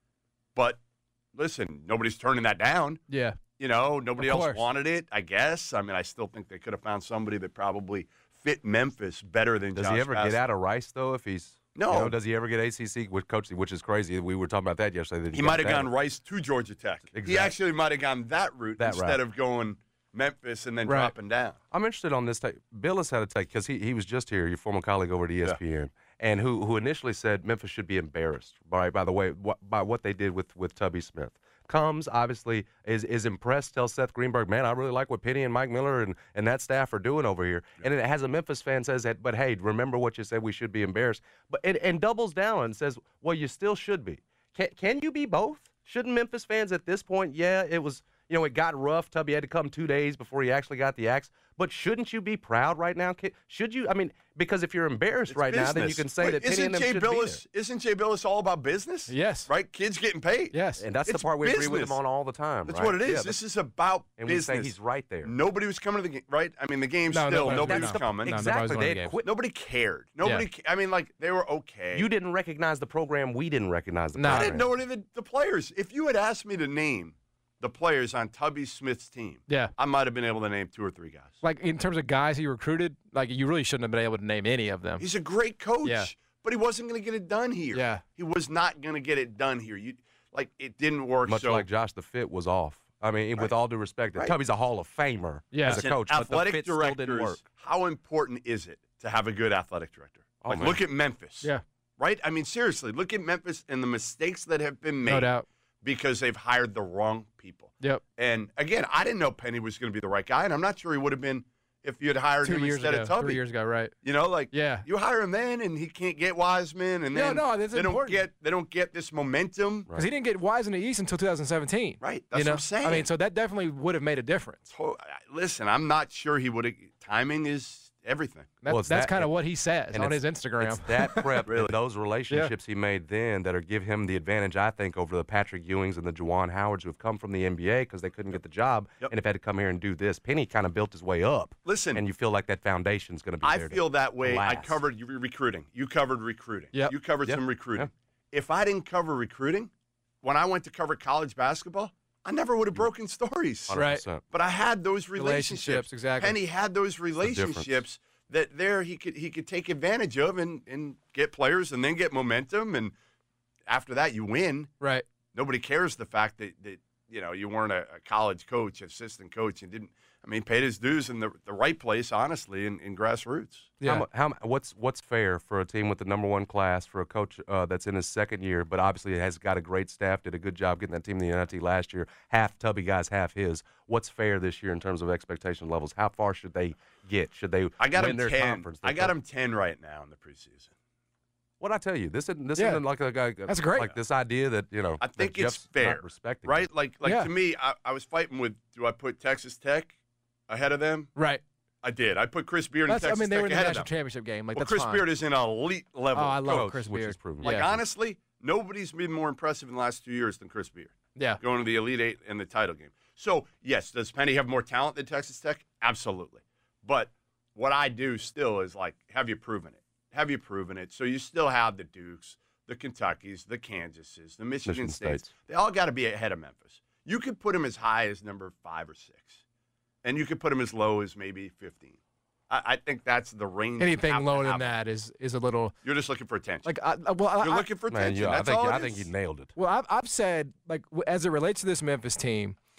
But listen, nobody's turning that down. Yeah. You know, nobody Of else course. wanted it, I guess. I mean, I still think they could have found somebody that probably fit Memphis better than Does Josh he ever Pastner. get out of Rice, though, if he's – No. You know, does he ever get A C C with Coach, which is crazy. We were talking about that yesterday. That He, he might have got gone that. Rice to Georgia Tech. Exactly. He actually might have gone that route That instead route. of going Memphis and then Right. dropping down. I'm interested on this take. Billis had a take because he, he was just here, your former colleague over at E S P N, yeah. and who who initially said Memphis should be embarrassed by by the way what, by what they did with with Tubby Smith. Comes obviously is is impressed. Tells Seth Greenberg, man, I really like what Penny and Mike Miller and, and that staff are doing over here. Yeah. And it has a Memphis fan says that, but hey, remember what you said? We should be embarrassed. But and, and doubles down and says, well, you still should be. Can can you be both? Shouldn't Memphis fans at this point? Yeah, it was. You know, it got rough. Tubby had to come two days before he actually got the axe. But shouldn't you be proud right now? Should you? I mean, because if you're embarrassed It's right business. now, then you can say Wait, that Penny isn't and them Jay should Billis, be there. Isn't Jay Billis all about business? Yes. Right? Kids getting paid. Yes. And that's It's the part we agree with business. him on all the time. That's right? what it is. Yeah, this is about and business. we say he's right there. Nobody was coming to the game, right? I mean, the game No, still, nobody- nobody that's was the- coming. No, Exactly. nobody's They going had to quit. Nobody cared. Nobody. Yeah. ca- I mean, like they were okay. You didn't recognize the program. We didn't recognize the No. I program. didn't know any of the, the players. If you had asked me to name the players on Tubby Smith's team, Yeah. I might have been able to name two or three guys. Like in terms of guys he recruited, like you really shouldn't have been able to name any of them. He's a great coach, Yeah. but he wasn't going to get it done here. Yeah. He was not going to get it done here. You like it didn't work. Much so like Josh, the fit was off. I mean, with all due respect, Right. Tubby's a Hall of Famer Yeah. as a Listen, coach, but the athletic fit still directors, didn't work. how important is it to have a good athletic director? Oh, like, man. look at Memphis. Yeah. Right? I mean, seriously, look at Memphis and the mistakes that have been made No doubt. because they've hired the wrong people. Yep. And again, I didn't know Penny was going to be the right guy, and I'm not sure he would have been if you had hired Two him years instead ago. of Tubby. Three years ago, right? You know, like Yeah. you hire him then, and he can't get Wiseman, and No, then no, that's they don't important. get they don't get this momentum. Because he didn't get Wise in the East until two thousand seventeen. Right. That's you know? what I'm saying. I mean, so that definitely would have made a difference. So, listen, I'm not sure he would have. Timing is everything. That, Well, it's that's that- kind of what he says and on his it's- Instagram. It's that prep Really? and those relationships he made then that are give him the advantage, I think, over the Patrick Ewings and the Juwan Howards who have come from the N B A because they couldn't get the job Yep. and have had to come here and do this. Penny kind of built his way up. Listen, and you feel like that foundation's going to be I there. to- feel that to way. I last. covered you- recruiting. You covered recruiting. Yep. You covered Yep. some recruiting. Yep. If I didn't cover recruiting, when I went to cover college basketball, I never would have broken stories. Right. one hundred percent. But I had those relationships. Relationships, exactly. Penny had those difference. relationships that there he could he could take advantage of and, and get players and then get momentum, and after that you win. Right. Nobody cares the fact that, that you know you weren't a, a college coach, assistant coach, and didn't. I mean, paid his dues in the the right place, honestly, in, in grassroots. Yeah. How, mu- how, mu- what's what's fair for a team with the number one class, for a coach uh, that's in his second year, but obviously has got a great staff, did a good job getting that team in the N I T last year, half Tubby guys, half his. What's fair this year in terms of expectation levels? How far should they get? Should they I got win him their ten. conference? I got him ten right now in the preseason. What I tell you, this isn't this Yeah. isn't like a guy. That's great. Like this idea that you know. I think that it's Jeff's fair, not respecting right? Like like Yeah. to me, I, I was fighting with. Do I put Texas Tech ahead of them? Right. I did. I put Chris Beard and That's, I Texas mean, they Tech were in the ahead national of them. championship game. Like Well, that's Chris fine. Beard is in an elite level. Oh, I love coach, Chris which Beard. is proven. Like Yeah. honestly, nobody's been more impressive in the last two years than Chris Beard. Yeah. Going to the Elite Eight and the title game. So yes, does Penny have more talent than Texas Tech? Absolutely. But what I do still is like, have you proven it? Have you proven it? So you still have the Dukes, the Kentuckys, the Kansases, the Michigan, Michigan States. States. They all got to be ahead of Memphis. You could put them as high as number five or six, and you could put them as low as maybe fifteen. I, I think that's the range. you Anything have to lower than have. that is is a little You're just looking for attention. like. I, I- well, I, You're I- looking for Man, attention. you, I That's think all it I think is. he nailed it. Well, I've, I've said, like, w- as it relates to this Memphis team,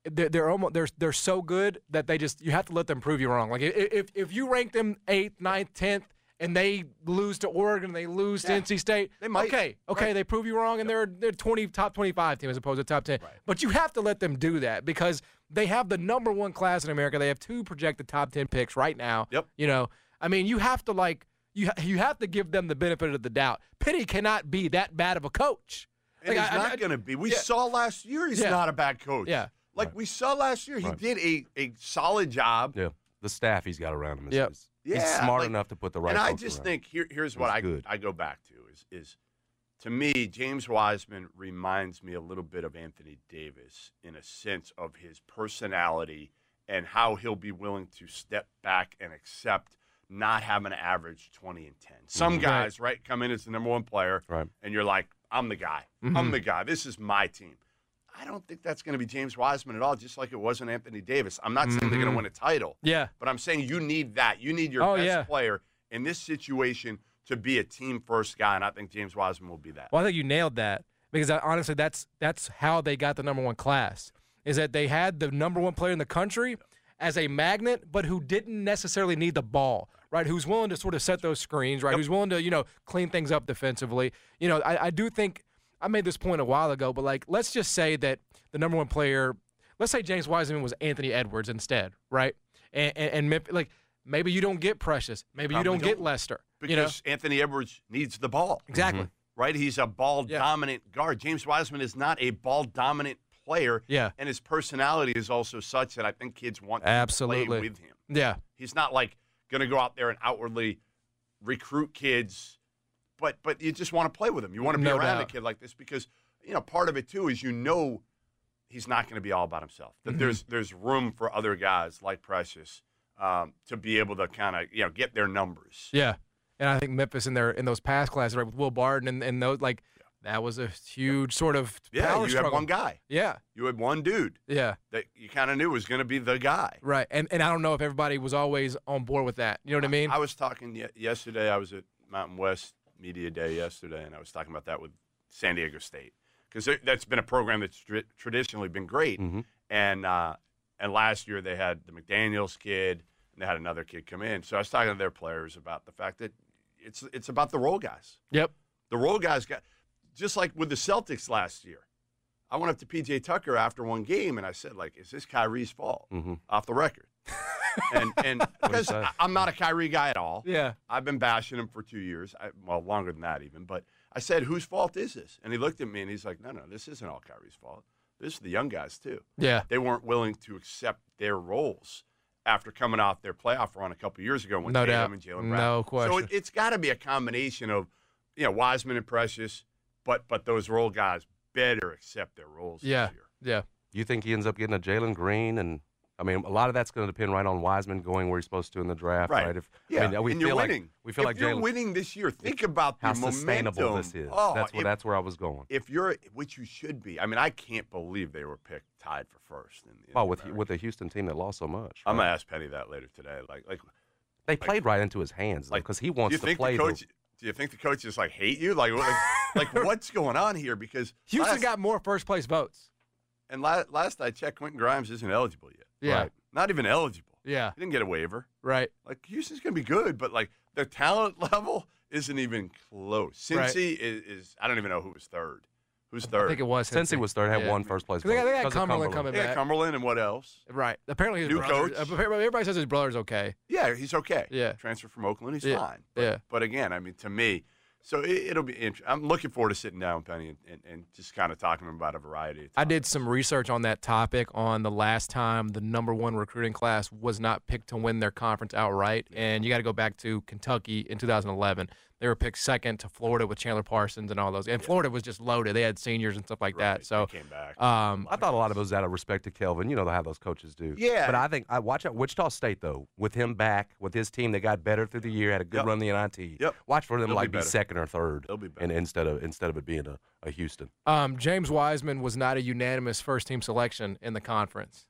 they're they're almost they're they're so good that they just you have to let them prove you wrong. Like if if you rank them eighth, ninth, tenth, and they lose to Oregon, they lose yeah. to N C State, they might. Okay, okay, right. they prove you wrong, and they're they're twenty top twenty-five team as opposed to top ten. Right. But you have to let them do that because they have the number one class in America. They have two projected top ten picks right now. Yep. You know, I mean, you have to like you ha- you have to give them the benefit of the doubt. Penny cannot be that bad of a coach. And like, he's I, not going to be. We yeah. saw last year he's yeah. not a bad coach. Yeah. Like right. we saw last year, he right. did a, a solid job. Yeah. The staff he's got around him is, yep. is yeah, he's smart like, enough to put the right. And I folks just around. think here, here's what I good. I go back to is is to me James Wiseman reminds me a little bit of Anthony Davis in a sense of his personality and how he'll be willing to step back and accept not having an average twenty and ten. Some mm-hmm. guys right come in as the number one player, right. and you're like, I'm the guy. Mm-hmm. I'm the guy. This is my team. I don't think that's going to be James Wiseman at all, just like it wasn't Anthony Davis. I'm not saying mm-hmm. they're going to win a title. Yeah. But I'm saying you need that. You need your oh, best yeah. player in this situation to be a team-first guy, and I think James Wiseman will be that. Well, I think you nailed that because I, honestly, that's that's how they got the number one class, is that they had the number one player in the country as a magnet, but who didn't necessarily need the ball, right? Who's willing to sort of set those screens, right? Yep. Who's willing to, you know, clean things up defensively. You know, I, I do think – I made this point a while ago, but, like, let's just say that the number one player – let's say James Wiseman was Anthony Edwards instead, right? And, and, and like, maybe you don't get Precious. Maybe Probably you don't, don't get Lester. Because you know? Anthony Edwards needs the ball. Exactly. Mm-hmm. Right? He's a ball-dominant yeah. guard. James Wiseman is not a ball-dominant player. Yeah. And his personality is also such that I think kids want to Absolutely. play with him. Yeah. He's not, like, going to go out there and outwardly recruit kids, but but you just want to play with him. You want to be no around doubt. a kid like this because, you know, part of it, too, is you know he's not going to be all about himself. That Mm-hmm. there's there's room for other guys like Precious um, to be able to kind of, you know, get their numbers. Yeah. And I think Memphis in their in those past classes, right, with Will Barton and, and those, like, yeah. that was a huge sort of yeah, power you struggle. had one guy. Yeah. You had one dude. Yeah. That you kind of knew was going to be the guy. Right. And and I don't know if everybody was always on board with that. You know what I mean? I, I was talking ye- yesterday. I was at Mountain West Media Day yesterday, and I was talking about that with San Diego State because that's been a program that's tr- traditionally been great. Mm-hmm. And uh, and last year they had the McDaniels kid, and they had another kid come in. So I was talking to their players about the fact that it's it's about the role guys. Yep. The role guys got just like with the Celtics last year. I went up to P J Tucker after one game, and I said, like, is this Kyrie's fault? Mm-hmm. Off the record. and and because I'm not a Kyrie guy at all. Yeah. I've been bashing him for two years. I, well, longer than that even. But I said, whose fault is this? And he looked at me, and he's like, no, no, this isn't all Kyrie's fault. This is the young guys, too. Yeah. They weren't willing to accept their roles after coming off their playoff run a couple years ago when no Tatum doubt. and Jaylen Brown. No question. So it, it's got to be a combination of, you know, Wiseman and Precious, but but those role guys better accept their roles yeah. this year. Yeah. You think he ends up getting a Jalen Green? And, I mean, a lot of that's going to depend right on Wiseman going where he's supposed to in the draft, right? Right. If, Yeah, I mean, we and feel you're like, winning. We feel if like you're Jalen, winning this year, think about the how momentum. sustainable this is. Oh, that's, where, if, that's where I was going. If you're, which you should be. I mean, I can't believe they were picked tied for first. In, in Oh, the with American. with a Houston team that lost so much. I'm right? gonna ask Penny that later today. Like, like They played right into his hands, like because he do wants you to think play. the coach? Do you think the coaches like hate you? Like, like, like what's going on here? Because Houston last, got more first place votes. and la- last I checked, Quentin Grimes isn't eligible yet. Yeah. Right. Not even eligible. Yeah. He didn't get a waiver. Right. Like Houston's gonna be good, but like their talent level isn't even close. Cincy Right. is, is I don't even know who was third. Who's third? I think it was Cincy was third, had yeah. one first place. They got, they got because of Cumberland coming They got back. Cumberland and what else? Right. Apparently his New brother, coach. uh, Everybody says his brother's okay. Yeah, he's okay. Yeah. Transfer from Oakland, he's Yeah. fine. But, Yeah. But again, I mean, to me, so it, it'll be interesting. I'm looking forward to sitting down, Penny, and, and, and just kind of talking about a variety of topics. I did some research on that topic on the last time the number one recruiting class was not picked to win their conference outright. And you got to go back to Kentucky in two thousand eleven. They were picked second to Florida with Chandler Parsons and all those. And yeah. Florida was just loaded. They had seniors and stuff like right. that. So they came back. Um, I thought a lot of it was out of respect to Kelvin. You know how those coaches do. Yeah. But I think I watch out Wichita State though, with him back, with his team, they got better through the year, had a good Yep. run in the N I T. Yep. Watch for them They'll like be be, better. second or third. They'll be better. And instead of instead of it being a, a Houston. Um, James Wiseman was not a unanimous first team selection in the conference.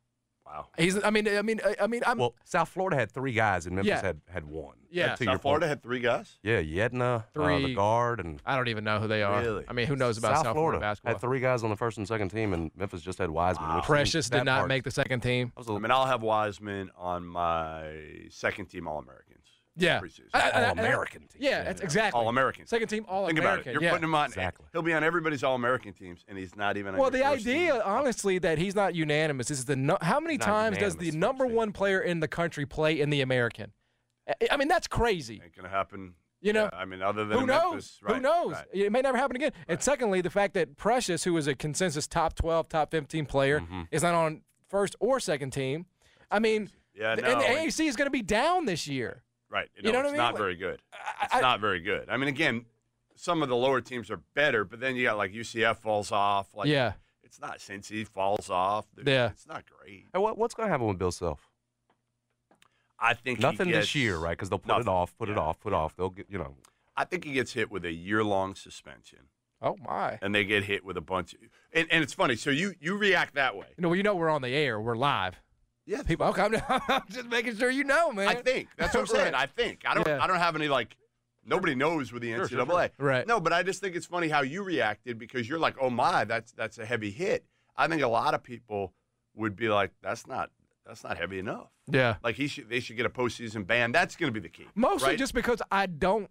Wow. He's. I mean. I mean. I I mean. I'm. Well, South Florida had three guys, and Memphis Yeah. had, had one. Yeah. That to South your Florida point. had three guys? Yeah, Yedna, uh, Three. the guard, and I don't even know who they are. Really? I mean, who knows about South, South, Florida basketball? had three guys on the first and second team, and Memphis just had Wiseman. Which Precious that did not part- make the second team. that was a I mean, I'll have Wiseman on my second team All-Americans. Yeah. Preseason. I- I- I- All-American team. Yeah, that's exactly. All-Americans. Second team All Think American. about it. You're yeah. putting him on. Exactly. He'll be on everybody's All-American teams, and he's not even on Well, your the first idea, team. honestly, that he's not unanimous is the no, how many Not times does the unanimous, number one player in the country play in the American? I- I mean, that's crazy. Ain't going to happen. You know, Yeah, I mean, other than Who in knows? Memphis, right, Who knows? right. It may never happen again. And secondly, the fact that Precious, who is a consensus top twelve, top fifteen player, Mm-hmm. is not on first or second team. I mean, Yeah, th- no, and the and- A A C is going to be down this year. Right. You know what I it's mean? not Like, very good. It's I- not very good. I mean, again, some of the lower teams are better, but then you got like U C F falls off. Like, Yeah. It's not Cincy falls off. Yeah. It's not great. Hey, what, what's going to happen with Bill Self? I think he Nothing gets, this year, right? Because they'll put Nothing. it off, put it Yeah. off, put it off. They'll get, you know. I think he gets hit with a year-long suspension, Oh my! and they get hit with a bunch. Of, and, and it's funny. So you you react that way. You know, well, you know we're on the air. We're live. Yeah. People. Okay, I'm, I'm just making sure you know, man. I think that's what I'm saying. Right. I think I don't. Yeah. I don't have any like. Nobody knows with the N C double A. Right. No, but I just think it's funny how you reacted because you're like, oh my, that's that's a heavy hit. I think a lot of people would be like, that's not that's not heavy enough. Yeah. Like he should they should get a postseason ban. That's going to be the key. Mostly right? just because I don't,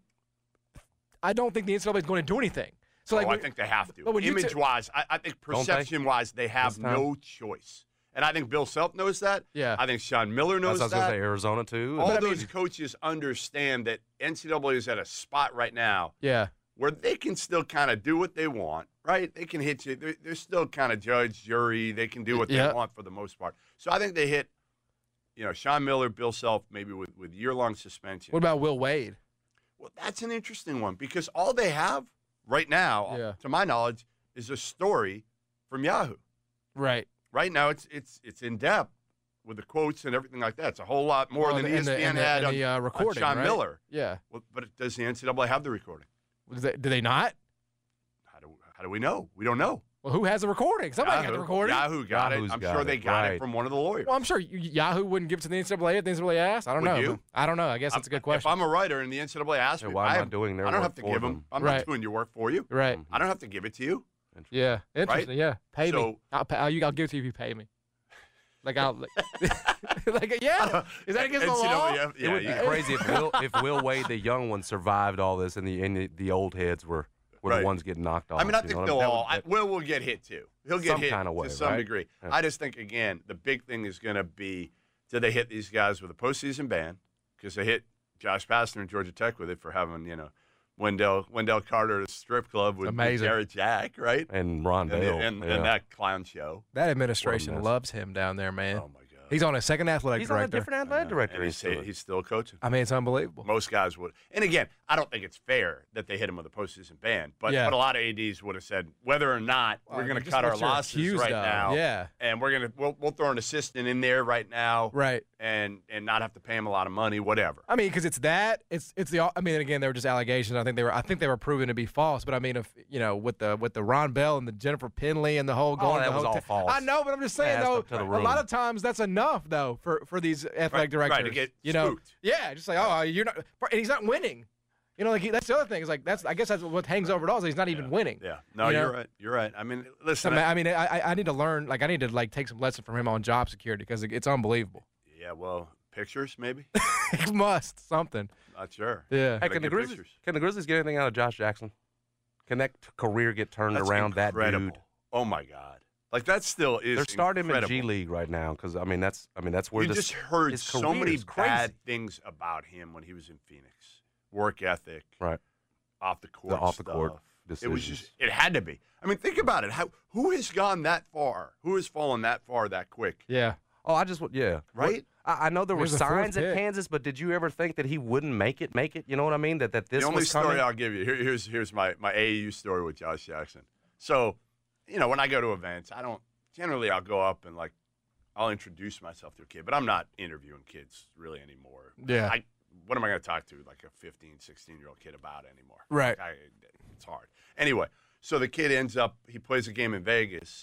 I don't think the N C double A is going to do anything. So like, oh, I when- think they have to. but when you Image t- wise, I, I think Don't they? perception wise, they have This time? no choice. And I think Bill Self knows that. Yeah. I think Sean Miller knows That's what I was that. going to say, Arizona, too. All But I those mean- coaches understand that N C double A is at a spot right now yeah. where they can still kind of do what they want, right? They can hit you. They're, they're still kind of judge, jury. They can do what Yeah. they want for the most part. So I think they hit, you know, Sean Miller, Bill Self, maybe with, with year-long suspension. What about Will Wade? Well, that's an interesting one because all they have right now, Yeah. to my knowledge, is a story from Yahoo. Right. Right now, it's it's it's in depth with the quotes and everything like that. It's a whole lot more Well, than and E S P the- N and the- had and on, the, uh, on recording, Sean right? Miller. Yeah. Well, but does the N C double A have the recording? Do they, do they not? How do how do we know? We don't know. Well, who has the recording? Somebody got Yahoo. the recording. Yahoo got Yahoo's it. I'm got sure it, they got right. it from one of the lawyers. Well, I'm sure you- Yahoo wouldn't give it to the N C double A if the N C double A asked. I don't Would know. you? I don't know. I guess that's a good question. If I'm a writer and the N C double A asks Yeah, me, why am I, I have- doing their I don't work have to for give them? them. I'm Right. not doing your work for you. Right. I don't have to give it to you. Yeah. Interesting. Yeah. Pay me. So- I'll, pay, I'll, you, I'll give it to you if you pay me. Like I'll. Like, like yeah. Is that against the law? N C double A, It yeah, would be yeah. crazy if Will, if Will Wade, the young one, survived all this, and the and the, the old heads were, were Right. the ones getting knocked off. I mean, I you think know? they'll That all. would- I, Will will get hit too. He'll get Some hit kind of way, to some right? degree. Yeah. I just think again, the big thing is going to be: do they hit these guys with a postseason ban? Because they hit Josh Pastner and Georgia Tech with it for having you know Wendell Wendell Carter at a strip club with, with Amazing. Jared Jack, right? and Ron And, Bell, and, yeah. and that clown show. That administration mess. loves him down there, man. Oh my God. He's on a second athletic He's on a director. different athletic director. And he's, He's he's still coaching. I mean, it's unbelievable. Most guys would. And again, I don't think it's fair that they hit him with a postseason ban. But Yeah. but a lot of A Ds would have said whether or not Well, we're going to just cut our what you're losses accused right of. now. Yeah. And we're gonna we'll, we'll throw an assistant in there right now. Right. And and not have to pay him a lot of money, whatever. I mean, because it's that. It's it's the. I mean, again, they were just allegations. I think they were. I think they were proven to be false. But I mean, if you know, with the with the Ron Bell and the Jennifer Penley and the whole going. that to the was all hotel- false. I know, but I'm just saying Passed though. up to the A room. lot of times that's enough though for for these athletic Right, directors. right, to get you know. spooked. Yeah, just like oh, you're not. And he's not winning. You know, like he, that's the other thing. Is like that's. I guess that's what hangs over it all. Is he's not even winning. Yeah. No, You you are know? right. You're right. I mean, So, listen. I mean, I, I I need to learn. Like I need to like take some lesson from him on job security because it's unbelievable. yeah. Well, pictures maybe. He must something. Not sure. Yeah. Hey, Gotta can the get Grizzlies pictures. can the Grizzlies get anything out of Josh Jackson? Can that career get turned That's around? incredible. That dude. Oh my God. Like that still is. They're starting him in incredible. G League right now because I mean that's I mean that's where You this, just heard his so career many is crazy. bad things about him when he was in Phoenix. Work ethic, right? Off the court, The off the stuff. court It was decisions. just. It had to be. I mean, think about it. How who has gone that far? Who has fallen that far that quick? Yeah. Oh, I just want yeah. Right? I, I know there were Here's the fourth signs at pick. Kansas, but did you ever think that he wouldn't make it? Make it? You know what I mean? That that this the only was story coming? I'll give you here, here's here's my my A A U story with Josh Jackson. So, you know, when I go to events, I don't generally I'll go up and like I'll introduce myself to a kid, but I'm not interviewing kids really anymore. Yeah. I, what am I going to talk to like a fifteen, sixteen year old kid about anymore? Right. Like, I, it's hard. Anyway, so the kid ends up he plays a game in Vegas,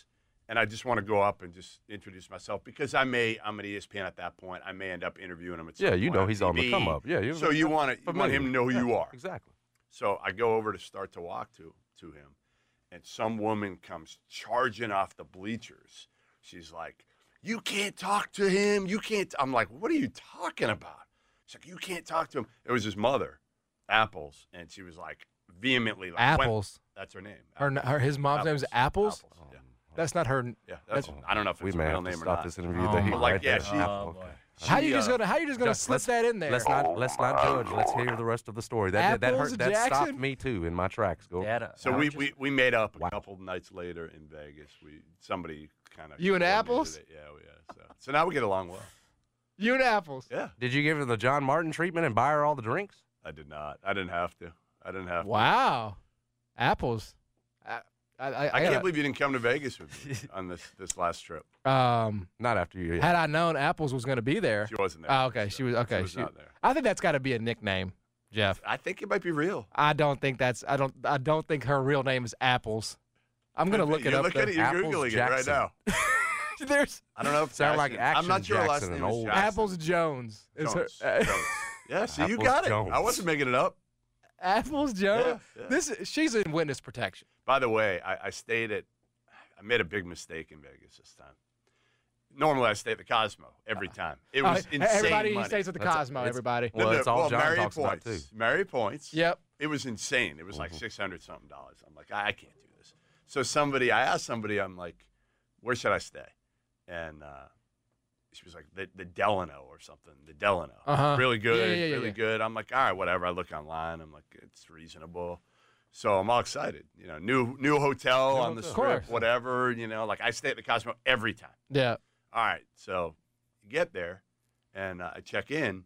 and I just want to go up and just introduce myself because I may I'm at E S P N at that point. I may end up interviewing him at some Yeah, you point know he's on the T V. come up. Yeah, you so you want to you want him to know who yeah, you are. Exactly. So I go over to start to walk to to him, and some woman comes charging off the bleachers. She's like, "You can't talk to him. You can't." I'm like, "What are you talking about?" She's like, "You can't talk to him." It was his mother, Apples, and she was like vehemently like, Apples. When, that's her name. Her, her his mom's name is Apples. Apples. Yeah. That's not her. Yeah, that's, that's- I don't know if it's We a may real have to name or stop not. this interview Oh, there. my But like, right yeah, there. she. Oh, boy. How you she, just uh, gonna How you just gonna Just- slip let's- that in there? Let's not let's not judge. Let's hear the rest of the story. That that, that Apples hurt. That stopped Jackson? me too in my tracks. Go. So we, we, we made up a couple nights later in Vegas. We somebody kind of You and Apples? Yeah, yeah. So so now we get along well. You and Apples. Yeah. Did you give her the John Martin treatment and buy her all the drinks? I did not. I didn't have to. I didn't have to. Wow, Apples. I I, I, I, I can't gotta- believe you didn't come to Vegas with me on this this last trip. Um, not after you. Had I known Apples was going to be there, She wasn't there. Oh, okay, she was okay. She was not there. I think that's got to be a nickname, Jeff. I think it might be real. I don't think that's. I don't. I don't think her real name is Apples. I'm gonna look it You up. look at though. it. You're Apples googling it right Jackson. now. There's I don't know if Sound like Jackson- I'm not Action sure her last Jackson, name an is old- Jackson. Apples Jones. Is her, Jones. Jones. Yeah, see, you Apples got it. Jones. I wasn't making it up. Apples Jones. Yeah, yeah. This she's in witness protection. By the way, I, I stayed at. I made a big mistake in Vegas this time. Normally, I stay at the Cosmo every time. It was Uh, insane everybody money. stays at the That's- Cosmo. it's- Everybody. Well, No, no, it's all well, John Marriott talks about, points. too. Marriott points. Yep. It was insane. It was like Mhm. six hundred something dollars. I'm like, I, I can't do this. So somebody, I asked somebody, I'm like, where should I stay? And uh, she was like, the, the Delano or something. The Delano. Uh-huh. Really good. Yeah, yeah, yeah, really yeah. good. I'm like, all right, whatever. I look online. I'm like, it's reasonable. So I'm all excited. You know, new new hotel New on the hotel. strip, Of course. whatever. You know, like I stay at the Cosmo every time. Yeah. All right, so you get there, and uh, I check in.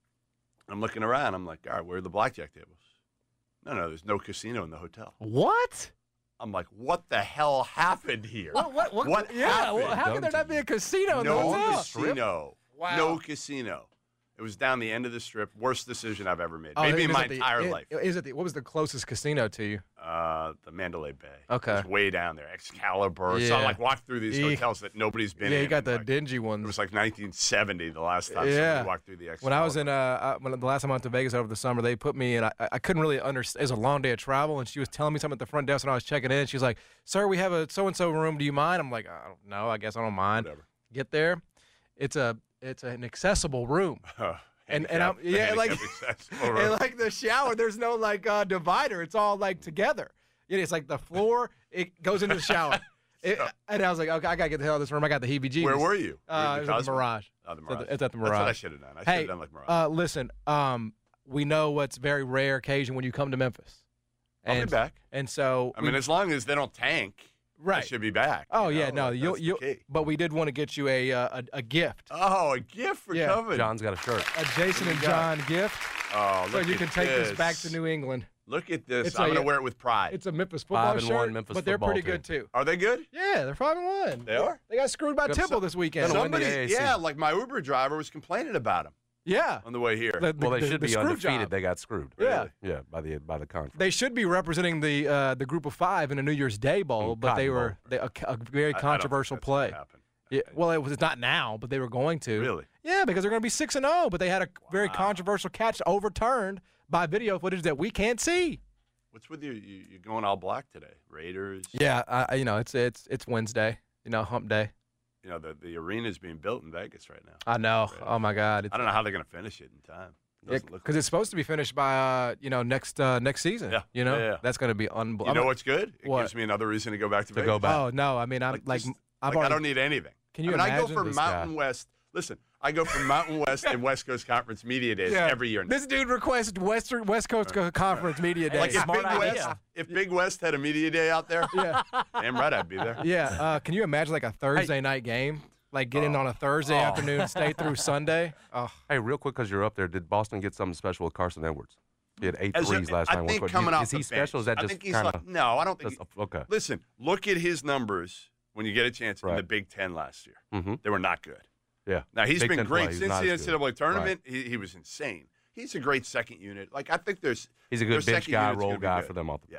I'm looking around. I'm like, all right, where are the blackjack tables? No, no, there's no casino in the hotel. What? I'm like, what the hell happened here? What? What? What? What yeah. happened? Well, how can there not be a casino in the No hotel? casino. Wow. No casino. It was down the end of the strip. Worst decision I've ever made. Oh, Maybe is in it my the- entire it- life. Is it the, what was the closest casino to you? Uh, the Mandalay Bay. Okay. It was way down there. Excalibur. So I Yeah. like walked through these Eek. hotels that nobody's been Yeah, in. you got and, the like, dingy ones. It was like nineteen seventy the last time Yeah. somebody walked through the Excalibur. When I was in, uh, uh, when the last time I went to Vegas over the summer, they put me in. I, I couldn't really understand. It was a long day of travel, and she was telling me something at the front desk when I was checking in. She was like, "Sir, we have a so and so room. Do you mind?" I'm like, "I don't know. I guess I don't mind." Whatever. Get there, it's a it's an accessible room, and and I'm Handicap- yeah like handicap accessible room. and like the shower. There's no like uh, divider. It's all like together. Yeah, it's like the floor. It goes into the shower. It, and I was like, okay, I gotta get the hell out of this room. I got the heebie-jeebies. Where were you? Were you Uh, at it the was at the Cosmo? Mirage. Oh, the It's at Mirage. the- It's at the That's Mirage. what I should have done. I should hey, have done like Mirage. Uh, listen, um, we know what's very rare occasion when you come to Memphis. I'll be And, back. And so, I mean, we- as long as they don't tank, Right. I should be back. oh you yeah, know? no, Like, you'll that's the you. key. But we did want to get you a uh, a, a gift, Oh, a gift for Yeah. coming. John's got a shirt. a Jason What and do you got? John gift, Oh, so look you at can take this. this back to New England. Look at this. It's I'm a- gonna wear it with pride. It's a Memphis football Five and shirt, one Memphis but they're football pretty team. good too. Are they good? Yeah, they're five and one. They are? They got screwed by Good. Temple this weekend. Gonna win the Somebody, A A C. yeah, like my Uber driver was complaining about him Yeah, on the way here. The- the- Well, they the- should the be screw undefeated. job. They got screwed. Yeah. Yeah, by the by the conference. They should be representing the uh, the group of five in a New Year's Day bowl, Mm, but they Cotton were Bowl. they, a, a very I- I don't think controversial that's gonna play. happen. Yeah, well, it was not now, but they were going to. Really? Yeah, because they're going to be six and zero, but they had a very controversial catch overturned by video footage that we can't see. What's with you? you you're going all black today. Raiders. Yeah, I, you know it's it's it's Wednesday, you know, hump day. You know the the arena's being built in Vegas right now. I know. Right. Oh my God, I don't know how they're gonna finish it in time. It doesn't look because it's supposed to be finished by uh you know next uh, next season. Yeah, you know yeah, yeah. that's going to be unbelievable. You know what's good? It What? gives me another reason to go back to, To Vegas. go back. Oh no, I mean I'm Like, like, just- I've like, I already, don't need anything. Can you I mean, I go imagine for this Mountain guy? West. Listen, I go for Mountain West and West Coast Conference Media Days Yeah. every year. now. This dude requests Western West Coast Co- Conference Media Day. Like if Smart Big idea. West, if Big West had a media day out there, yeah, damn right I'd be there. yeah. Uh, can you imagine like a Thursday night game? Like get in on a Thursday afternoon, stay through Sunday. Oh, Hey, real quick, because you're up there, did Boston get something special with Carson Edwards? He had eight As a- threes last I night. think What- coming is, off is he the special? Is that bench, just I think he's kind like, of no, I don't think. just He, okay? listen, look at his numbers when you get a chance in Right. the Big Ten last year. Mm-hmm. They were not good. Yeah. Now he's Big been Ten great play, he's since not the as N C good. double A tournament. He, he was insane. He's a great second unit. Like I think there's He's a their good bench second guy, unit's roll gonna be guy good. for them off the Yeah, bench. yeah.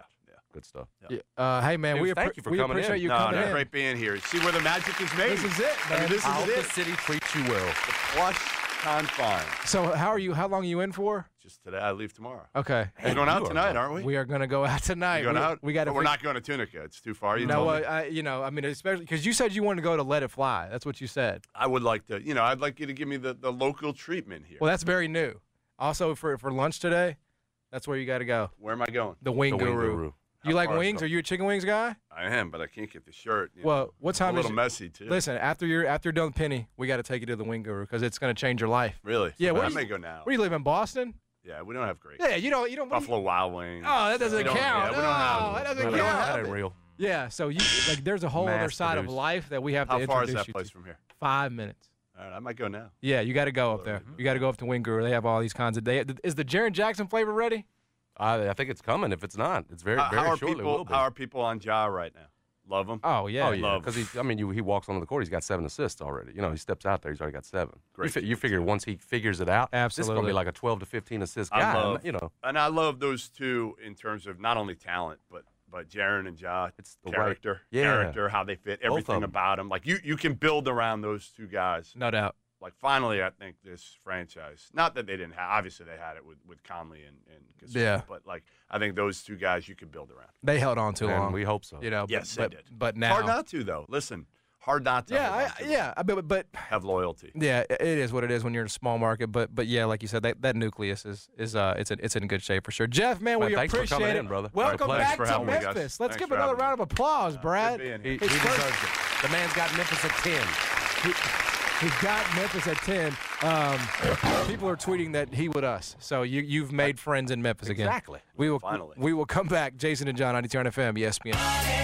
Good stuff. Yeah. Uh, hey, man, Dude, we, thank appre- you for we coming appreciate in. you No, coming no, in. great being here. See where the magic is made? This is it, I mean, man. this I is hope it. the city treats you well. The plush confine. So how are you? How long are you in for? Just today. I leave tomorrow. Okay. We're going out tonight, aren't we? We are going to go out tonight. You going we, out? We got to. But we're not going to Tunica. It's too far. You no, told uh, me. I, you know, I mean, especially because you said you wanted to go to Let It Fly. That's what you said. I would like to, you know, I'd like you to give me the, the local treatment here. Well, that's very new. Also, for for lunch today, that's where you got to go. Where am I going? The Wing The Wing Guru. Guru. You How like far is wings? it? Are you a chicken wings guy? I am, but I can't get the shirt. you Well, know. what time It's is a little it? messy, too. Listen, after you're after you're done with Penny, we got to take you to the Wing Guru because it's going to change your life. Really? Yeah. So Where I you, may go now. Where you live in Boston? Yeah, we don't have great. Yeah, you don't. You don't. Buffalo Wild Wings. Oh, that doesn't We don't- count. Yeah, we don't have. No, that doesn't we don't count. have That ain't it. real. Yeah. So you like, there's a whole other Mass side of produced. life that we have How to far is introduce that you place to. from here? Five minutes. All right, I might go now. Yeah, you got to go up there. You got to go up to Wing Guru. They have all these kinds of. They, is the Jaron Jackson flavor ready? I, I think it's coming. If it's not, it's very, How, very how are shortly people? will be. How are people on Ja right now? Love him. Oh yeah. Oh yeah, Love. because he. I mean, you, he walks onto the court. He's got seven assists already. You know, he steps out there. He's already got seven. Great You, fi- kid, you figure once he figures it out, this is going to Absolutely. be like a twelve to fifteen assist I guy. love, and, you know, and I love those two in terms of not only talent, but but Jaron and Ja. It's the character, right- yeah. character, how they fit, Both of everything them. about them. Like you, you can build around those two guys. No doubt. Like finally, I think this franchise. Not that they didn't have. Obviously, they had it with, with Conley and and Gasol, Yeah. But like, I think those two guys you can build around. They held on too and long. we hope so. You know. Yes, but, they did. But now. Hard not to though. Listen, hard not to. Yeah. hold on I, to yeah. I mean, but, but have loyalty. yeah, it is what it is when you're in a small market. But but yeah, like you said, that, that nucleus is is uh it's in, it's in good shape for sure. Jeff, man, Man, we thanks for appreciate coming it, in, brother. Welcome All right, back thanks for to having me, guys. Memphis. Let's Thanks give for another having me. round of applause, Brad. being He, here. he His first- deserves it. The man's got Memphis at ten. He, he got Memphis at ten. Um, people are tweeting that he would us. So you you've made friends in Memphis again. Exactly. We will Finally. we will come back. Jason and John, ninety-two F M, E S P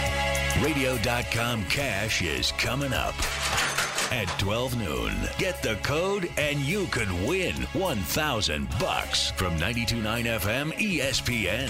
N. Radio dot com cash is coming up at twelve noon. Get the code and you could win one thousand bucks from ninety-two point nine F M E S P N.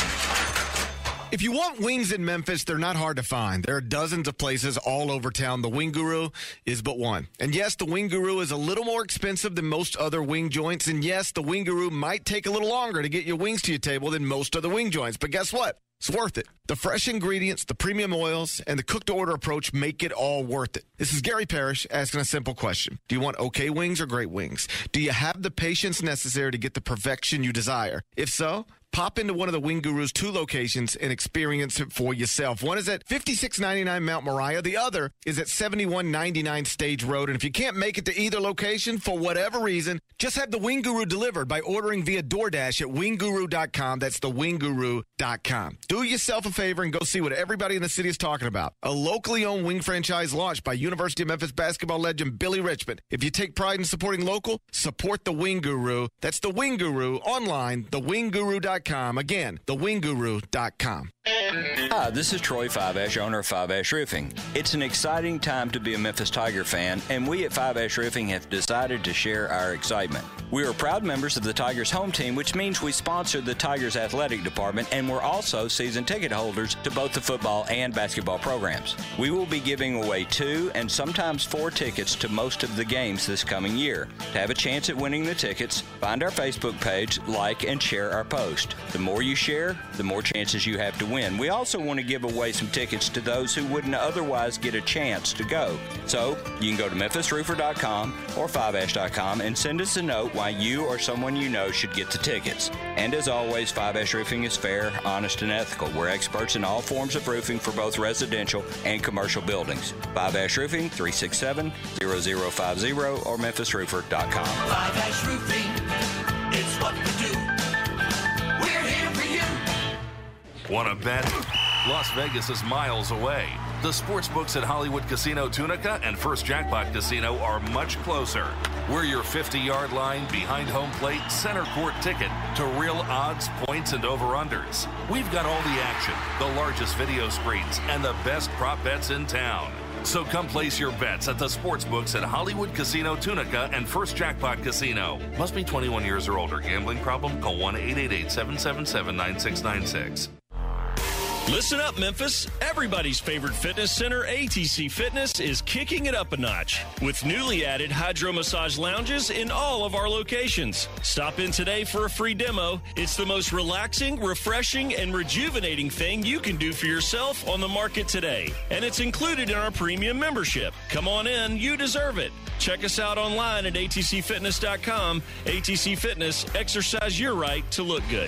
If you want wings in Memphis, they're not hard to find. There are dozens of places all over town. The Wing Guru is but one. And yes, the Wing Guru is a little more expensive than most other wing joints. And yes, the Wing Guru might take a little longer to get your wings to your table than most other wing joints. But guess what? It's worth it. The fresh ingredients, the premium oils, and the cook-to-order approach make it all worth it. This is Gary Parrish asking a simple question. Do you want okay wings or great wings? Do you have the patience necessary to get the perfection you desire? If so, pop into one of the Wing Guru's two locations and experience it for yourself. One is at fifty-six ninety-nine Mount Moriah. The other is at seventy-one ninety-nine Stage Road. And if you can't make it to either location for whatever reason, just have the Wing Guru delivered by ordering via DoorDash at wing guru dot com. That's the wing guru dot com. Do yourself a favor and go see what everybody in the city is talking about. A locally owned wing franchise launched by University of Memphis basketball legend Billy Richmond. If you take pride in supporting local, support the Wing Guru. That's the Wing Guru online, the wing guru dot com. Again, the wing guru dot com. Hi, this is Troy Five Ash, owner of Five Ash Roofing. It's an exciting time to be a Memphis Tiger fan, and we at Five Ash Roofing have decided to share our excitement. We are proud members of the Tigers home team, which means we sponsor the Tigers athletic department, and we're also season ticket holders to both the football and basketball programs. We will be giving away two and sometimes four tickets to most of the games this coming year. To have a chance at winning the tickets, find our Facebook page, like, and share our post. The more you share, the more chances you have to win. We also want to give away some tickets to those who wouldn't otherwise get a chance to go. So you can go to memphis roofer dot com or five ash dot com and send us a note why you or someone you know should get the tickets. And as always, Five Ash Roofing is fair, honest, and ethical. We're experts in all forms of roofing for both residential and commercial buildings. Five Ash Roofing, three six seven, zero zero five zero or memphis roofer dot com. Five Ash Roofing, it's what we do. We're here for you. Want to bet? Las Vegas is miles away. The sports books at Hollywood Casino Tunica and First Jackpot Casino are much closer. We're your fifty-yard line, behind home plate, center court ticket to real odds, points, and over-unders. We've got all the action, the largest video screens, and the best prop bets in town. So come place your bets at the sports books at Hollywood Casino Tunica and First Jackpot Casino. Must be twenty-one years or older. Gambling problem? Call one eight eight eight, seven seven seven, nine six nine six. Listen up, Memphis. Everybody's favorite fitness center, A T C Fitness, is kicking it up a notch with newly added hydro massage lounges in all of our locations. Stop in today for a free demo. It's the most relaxing, refreshing, and rejuvenating thing you can do for yourself on the market today. And it's included in our premium membership. Come on in. You deserve it. Check us out online at A T C fitness dot com. A T C Fitness. Exercise your right to look good.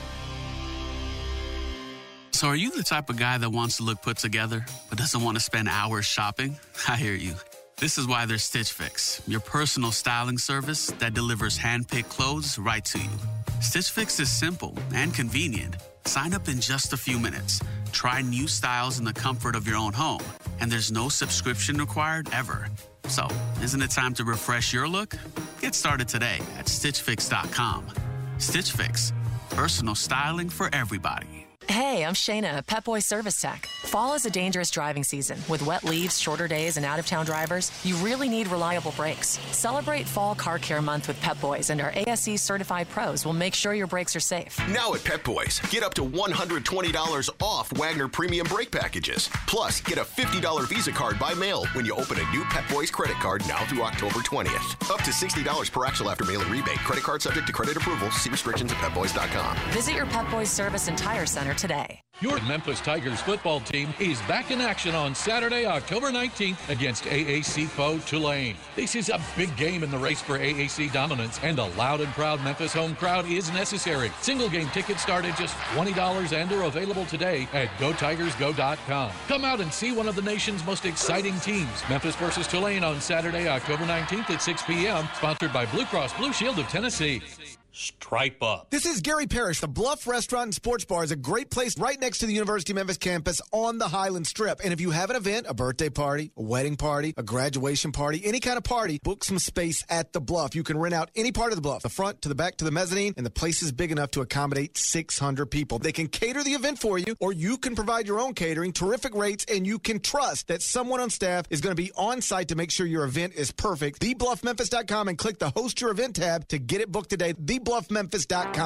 So are you the type of guy that wants to look put together, but doesn't want to spend hours shopping? I hear you. This is why there's Stitch Fix, your personal styling service that delivers hand-picked clothes right to you. Stitch Fix is simple and convenient. Sign up in just a few minutes. Try new styles in the comfort of your own home. And there's no subscription required ever. So, isn't it time to refresh your look? Get started today at stitch fix dot com. Stitch Fix, personal styling for everybody. Hey, I'm Shayna, Pep Boys Service Tech. Fall is a dangerous driving season. With wet leaves, shorter days, and out-of-town drivers, you really need reliable brakes. Celebrate Fall Car Care Month with Pep Boys, and our A S E certified pros will make sure your brakes are safe. Now at Pep Boys, get up to one hundred twenty dollars off Wagner Premium Brake Packages. Plus, get a fifty dollars Visa card by mail when you open a new Pep Boys credit card now through October twentieth. Up to sixty dollars per axle after mailing rebate. Credit card subject to credit approval. See restrictions at pep boys dot com. Visit your Pep Boys Service and Tire Center today. Your Memphis Tigers football team is back in action on Saturday, October nineteenth against A A C foe Tulane. This is a big game in the race for A A C dominance, and a loud and proud Memphis home crowd is necessary. Single game tickets start at just twenty dollars and are available today at go tigers go dot com. Come out and see one of the nation's most exciting teams. Memphis versus Tulane on Saturday, October nineteenth at six p.m. Sponsored by Blue Cross Blue Shield of Tennessee. Stripe up. This is Gary Parrish. The Bluff Restaurant and Sports Bar is a great place right next to the University of Memphis campus on the Highland Strip. And if you have an event, a birthday party, a wedding party, a graduation party, any kind of party, book some space at the Bluff. You can rent out any part of the Bluff, the front to the back to the mezzanine, and the place is big enough to accommodate six hundred people. They can cater the event for you, or you can provide your own catering, terrific rates, and you can trust that someone on staff is going to be on site to make sure your event is perfect. the bluff memphis dot com and click the Host Your Event tab to get it booked today. the bluff memphis dot com.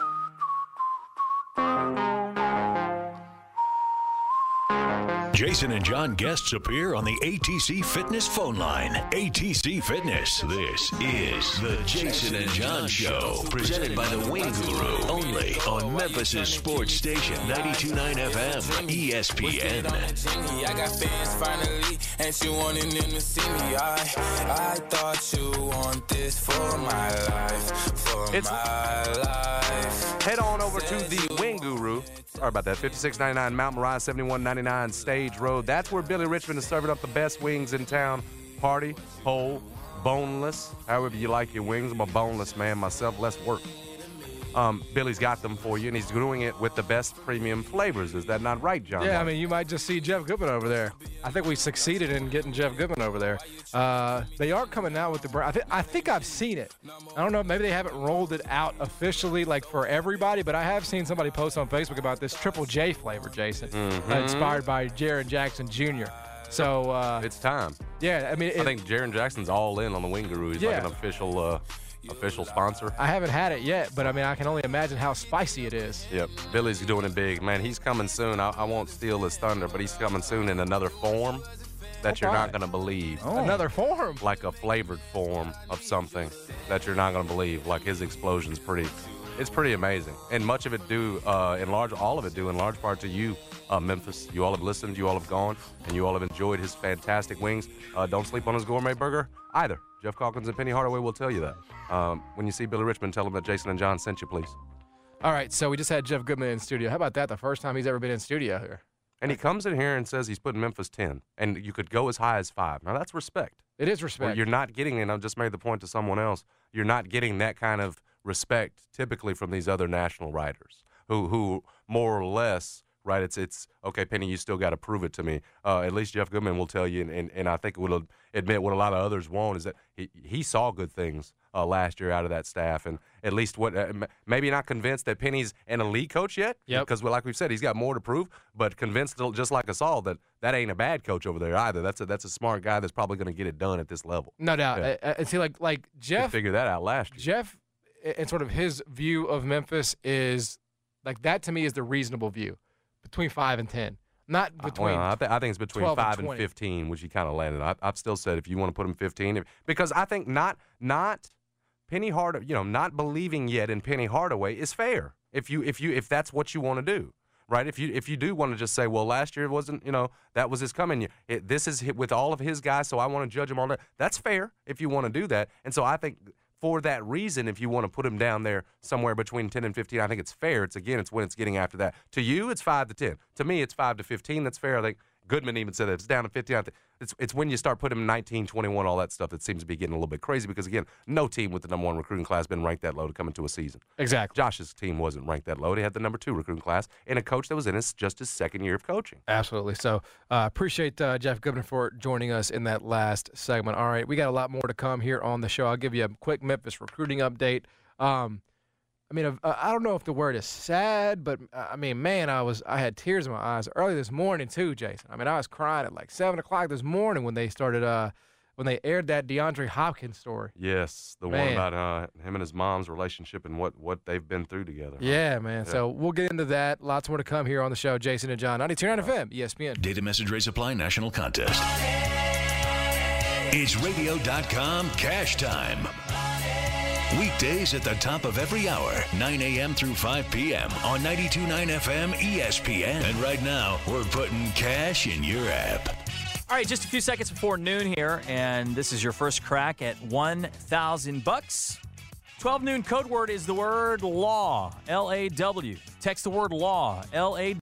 Jason and John guests appear on the A T C Fitness phone line. A T C Fitness. This is the Jason and John Show, presented by the Wing Guru, only on Memphis' sports station, ninety-two point nine F M, E S P N. I got fans finally, and you wanted them to see me. I, I thought you want this for my life, for It's- my life. Head on over to the Wing Guru. Sorry about that. fifty-six ninety-nine Mount Moriah, seventy-one ninety-nine Stage Road. That's where Billy Richmond is serving up the best wings in town. Party, whole, boneless, however you like your wings. I'm a boneless man myself. Less work. Um, Billy's got them for you, and he's doing it with the best premium flavors. Is that not right, John? Yeah, I mean, you might just see Jeff Goodman over there. I think we succeeded in getting Jeff Goodman over there. Uh, they are coming out with the brand. I, th- I think I've seen it. I don't know. Maybe they haven't rolled it out officially, like for everybody, but I have seen somebody post on Facebook about this Triple J flavor, Jason, Mhm. uh, inspired by Jaron Jackson Junior So uh, it's time. Yeah, I mean, it, I think Jaron Jackson's all in on the Wing Guru. He's like Yeah. an official, uh, official sponsor. I haven't had it yet, but I mean, I can only imagine how spicy it is. Yep, Billy's doing it big, man. He's coming soon. I, I won't steal his thunder, but he's coming soon in another form that you're not going to believe. Oh. Another form? Like a flavored form of something that you're not going to believe. Like his explosion's pretty, it's pretty amazing. And much of it due, uh, in large, all of it due in large part to you, uh, Memphis. You all have listened, you all have gone, and you all have enjoyed his fantastic wings. Uh, don't sleep on his gourmet burger either. Jeff Calkins and Penny Hardaway will tell you that. Um, when you see Billy Richmond, tell him that Jason and John sent you, please. All right, so we just had Jeff Goodman in studio. How about that? The first time he's ever been in studio here. And he comes in here and says he's putting Memphis ten, and you could go as high as five. Now, that's respect. It is respect. Where you're not getting, and I just made the point to someone else, you're not getting that kind of respect typically from these other national writers who, who more or less, right, it's, it's okay, Penny, you still got to prove it to me. Uh, at least Jeff Goodman will tell you, and, and, and I think will admit what a lot of others won't, is that he, he saw good things uh, last year out of that staff, and at least what uh, maybe not convinced that Penny's an elite coach yet, Yep. because well, like we've said, he's got more to prove, but convinced just like us all that that ain't a bad coach over there either. That's a that's a smart guy that's probably going to get it done at this level. No doubt. Yeah. Uh, And see, like like Jeff Could figure that out last year. Jeff, and sort of his view of Memphis is like that to me is the reasonable view. between five and ten. Not between. Well, I, th- I think it's between five and, and fifteen, which you kind of landed. I, I've still said if you want to put him fifteen, if, because I think not not Penny Hardaway, you know, not believing yet in Penny Hardaway is fair. If you if you if that's what you want to do, right? If you if you do want to just say, well, last year wasn't, you know, that was his coming year. It, this is with all of his guys, so I want to judge him on that. That's fair if you want to do that. And so I think. For that reason, if you want to put him down there somewhere between ten and fifteen, I think it's fair. It's again, it's when it's getting after that. To you, it's five to ten. To me, it's five to fifteen. That's fair. I think Goodman even said that it's down to fifteen. I think it's it's when you start putting him nineteen, twenty-one, all that stuff that seems to be getting a little bit crazy because again, no team with the number one recruiting class been ranked that low to come into a season. Exactly. Josh's team wasn't ranked that low. They had the number two recruiting class and a coach that was in his just his second year of coaching. Absolutely. So uh, appreciate uh, Jeff Goodman for joining us in that last segment. All right, we got a lot more to come here on the show. I'll give you a quick Memphis recruiting update. Um, I mean, uh, I don't know if the word is sad, but uh, I mean, man, I was I had tears in my eyes early this morning too, Jason. I mean, I was crying at like seven o'clock this morning when they started uh, when they aired that DeAndre Hopkins story. Yes, the man. one about uh, him and his mom's relationship and what, what they've been through together. Yeah, man. Yeah. So we'll get into that. Lots more to come here on the show. Jason and John, ninety-two point nine F M, E S P N. Data Message Rate Supply National Contest. It's radio dot com Cash Time. Weekdays at the top of every hour, nine a.m. through five p.m. on ninety-two point nine F M E S P N. And right now, we're putting cash in your app. All right, just a few seconds before noon here, and this is your first crack at one thousand bucks. twelve noon code word is the word law, L A W. Text the word law, L A W.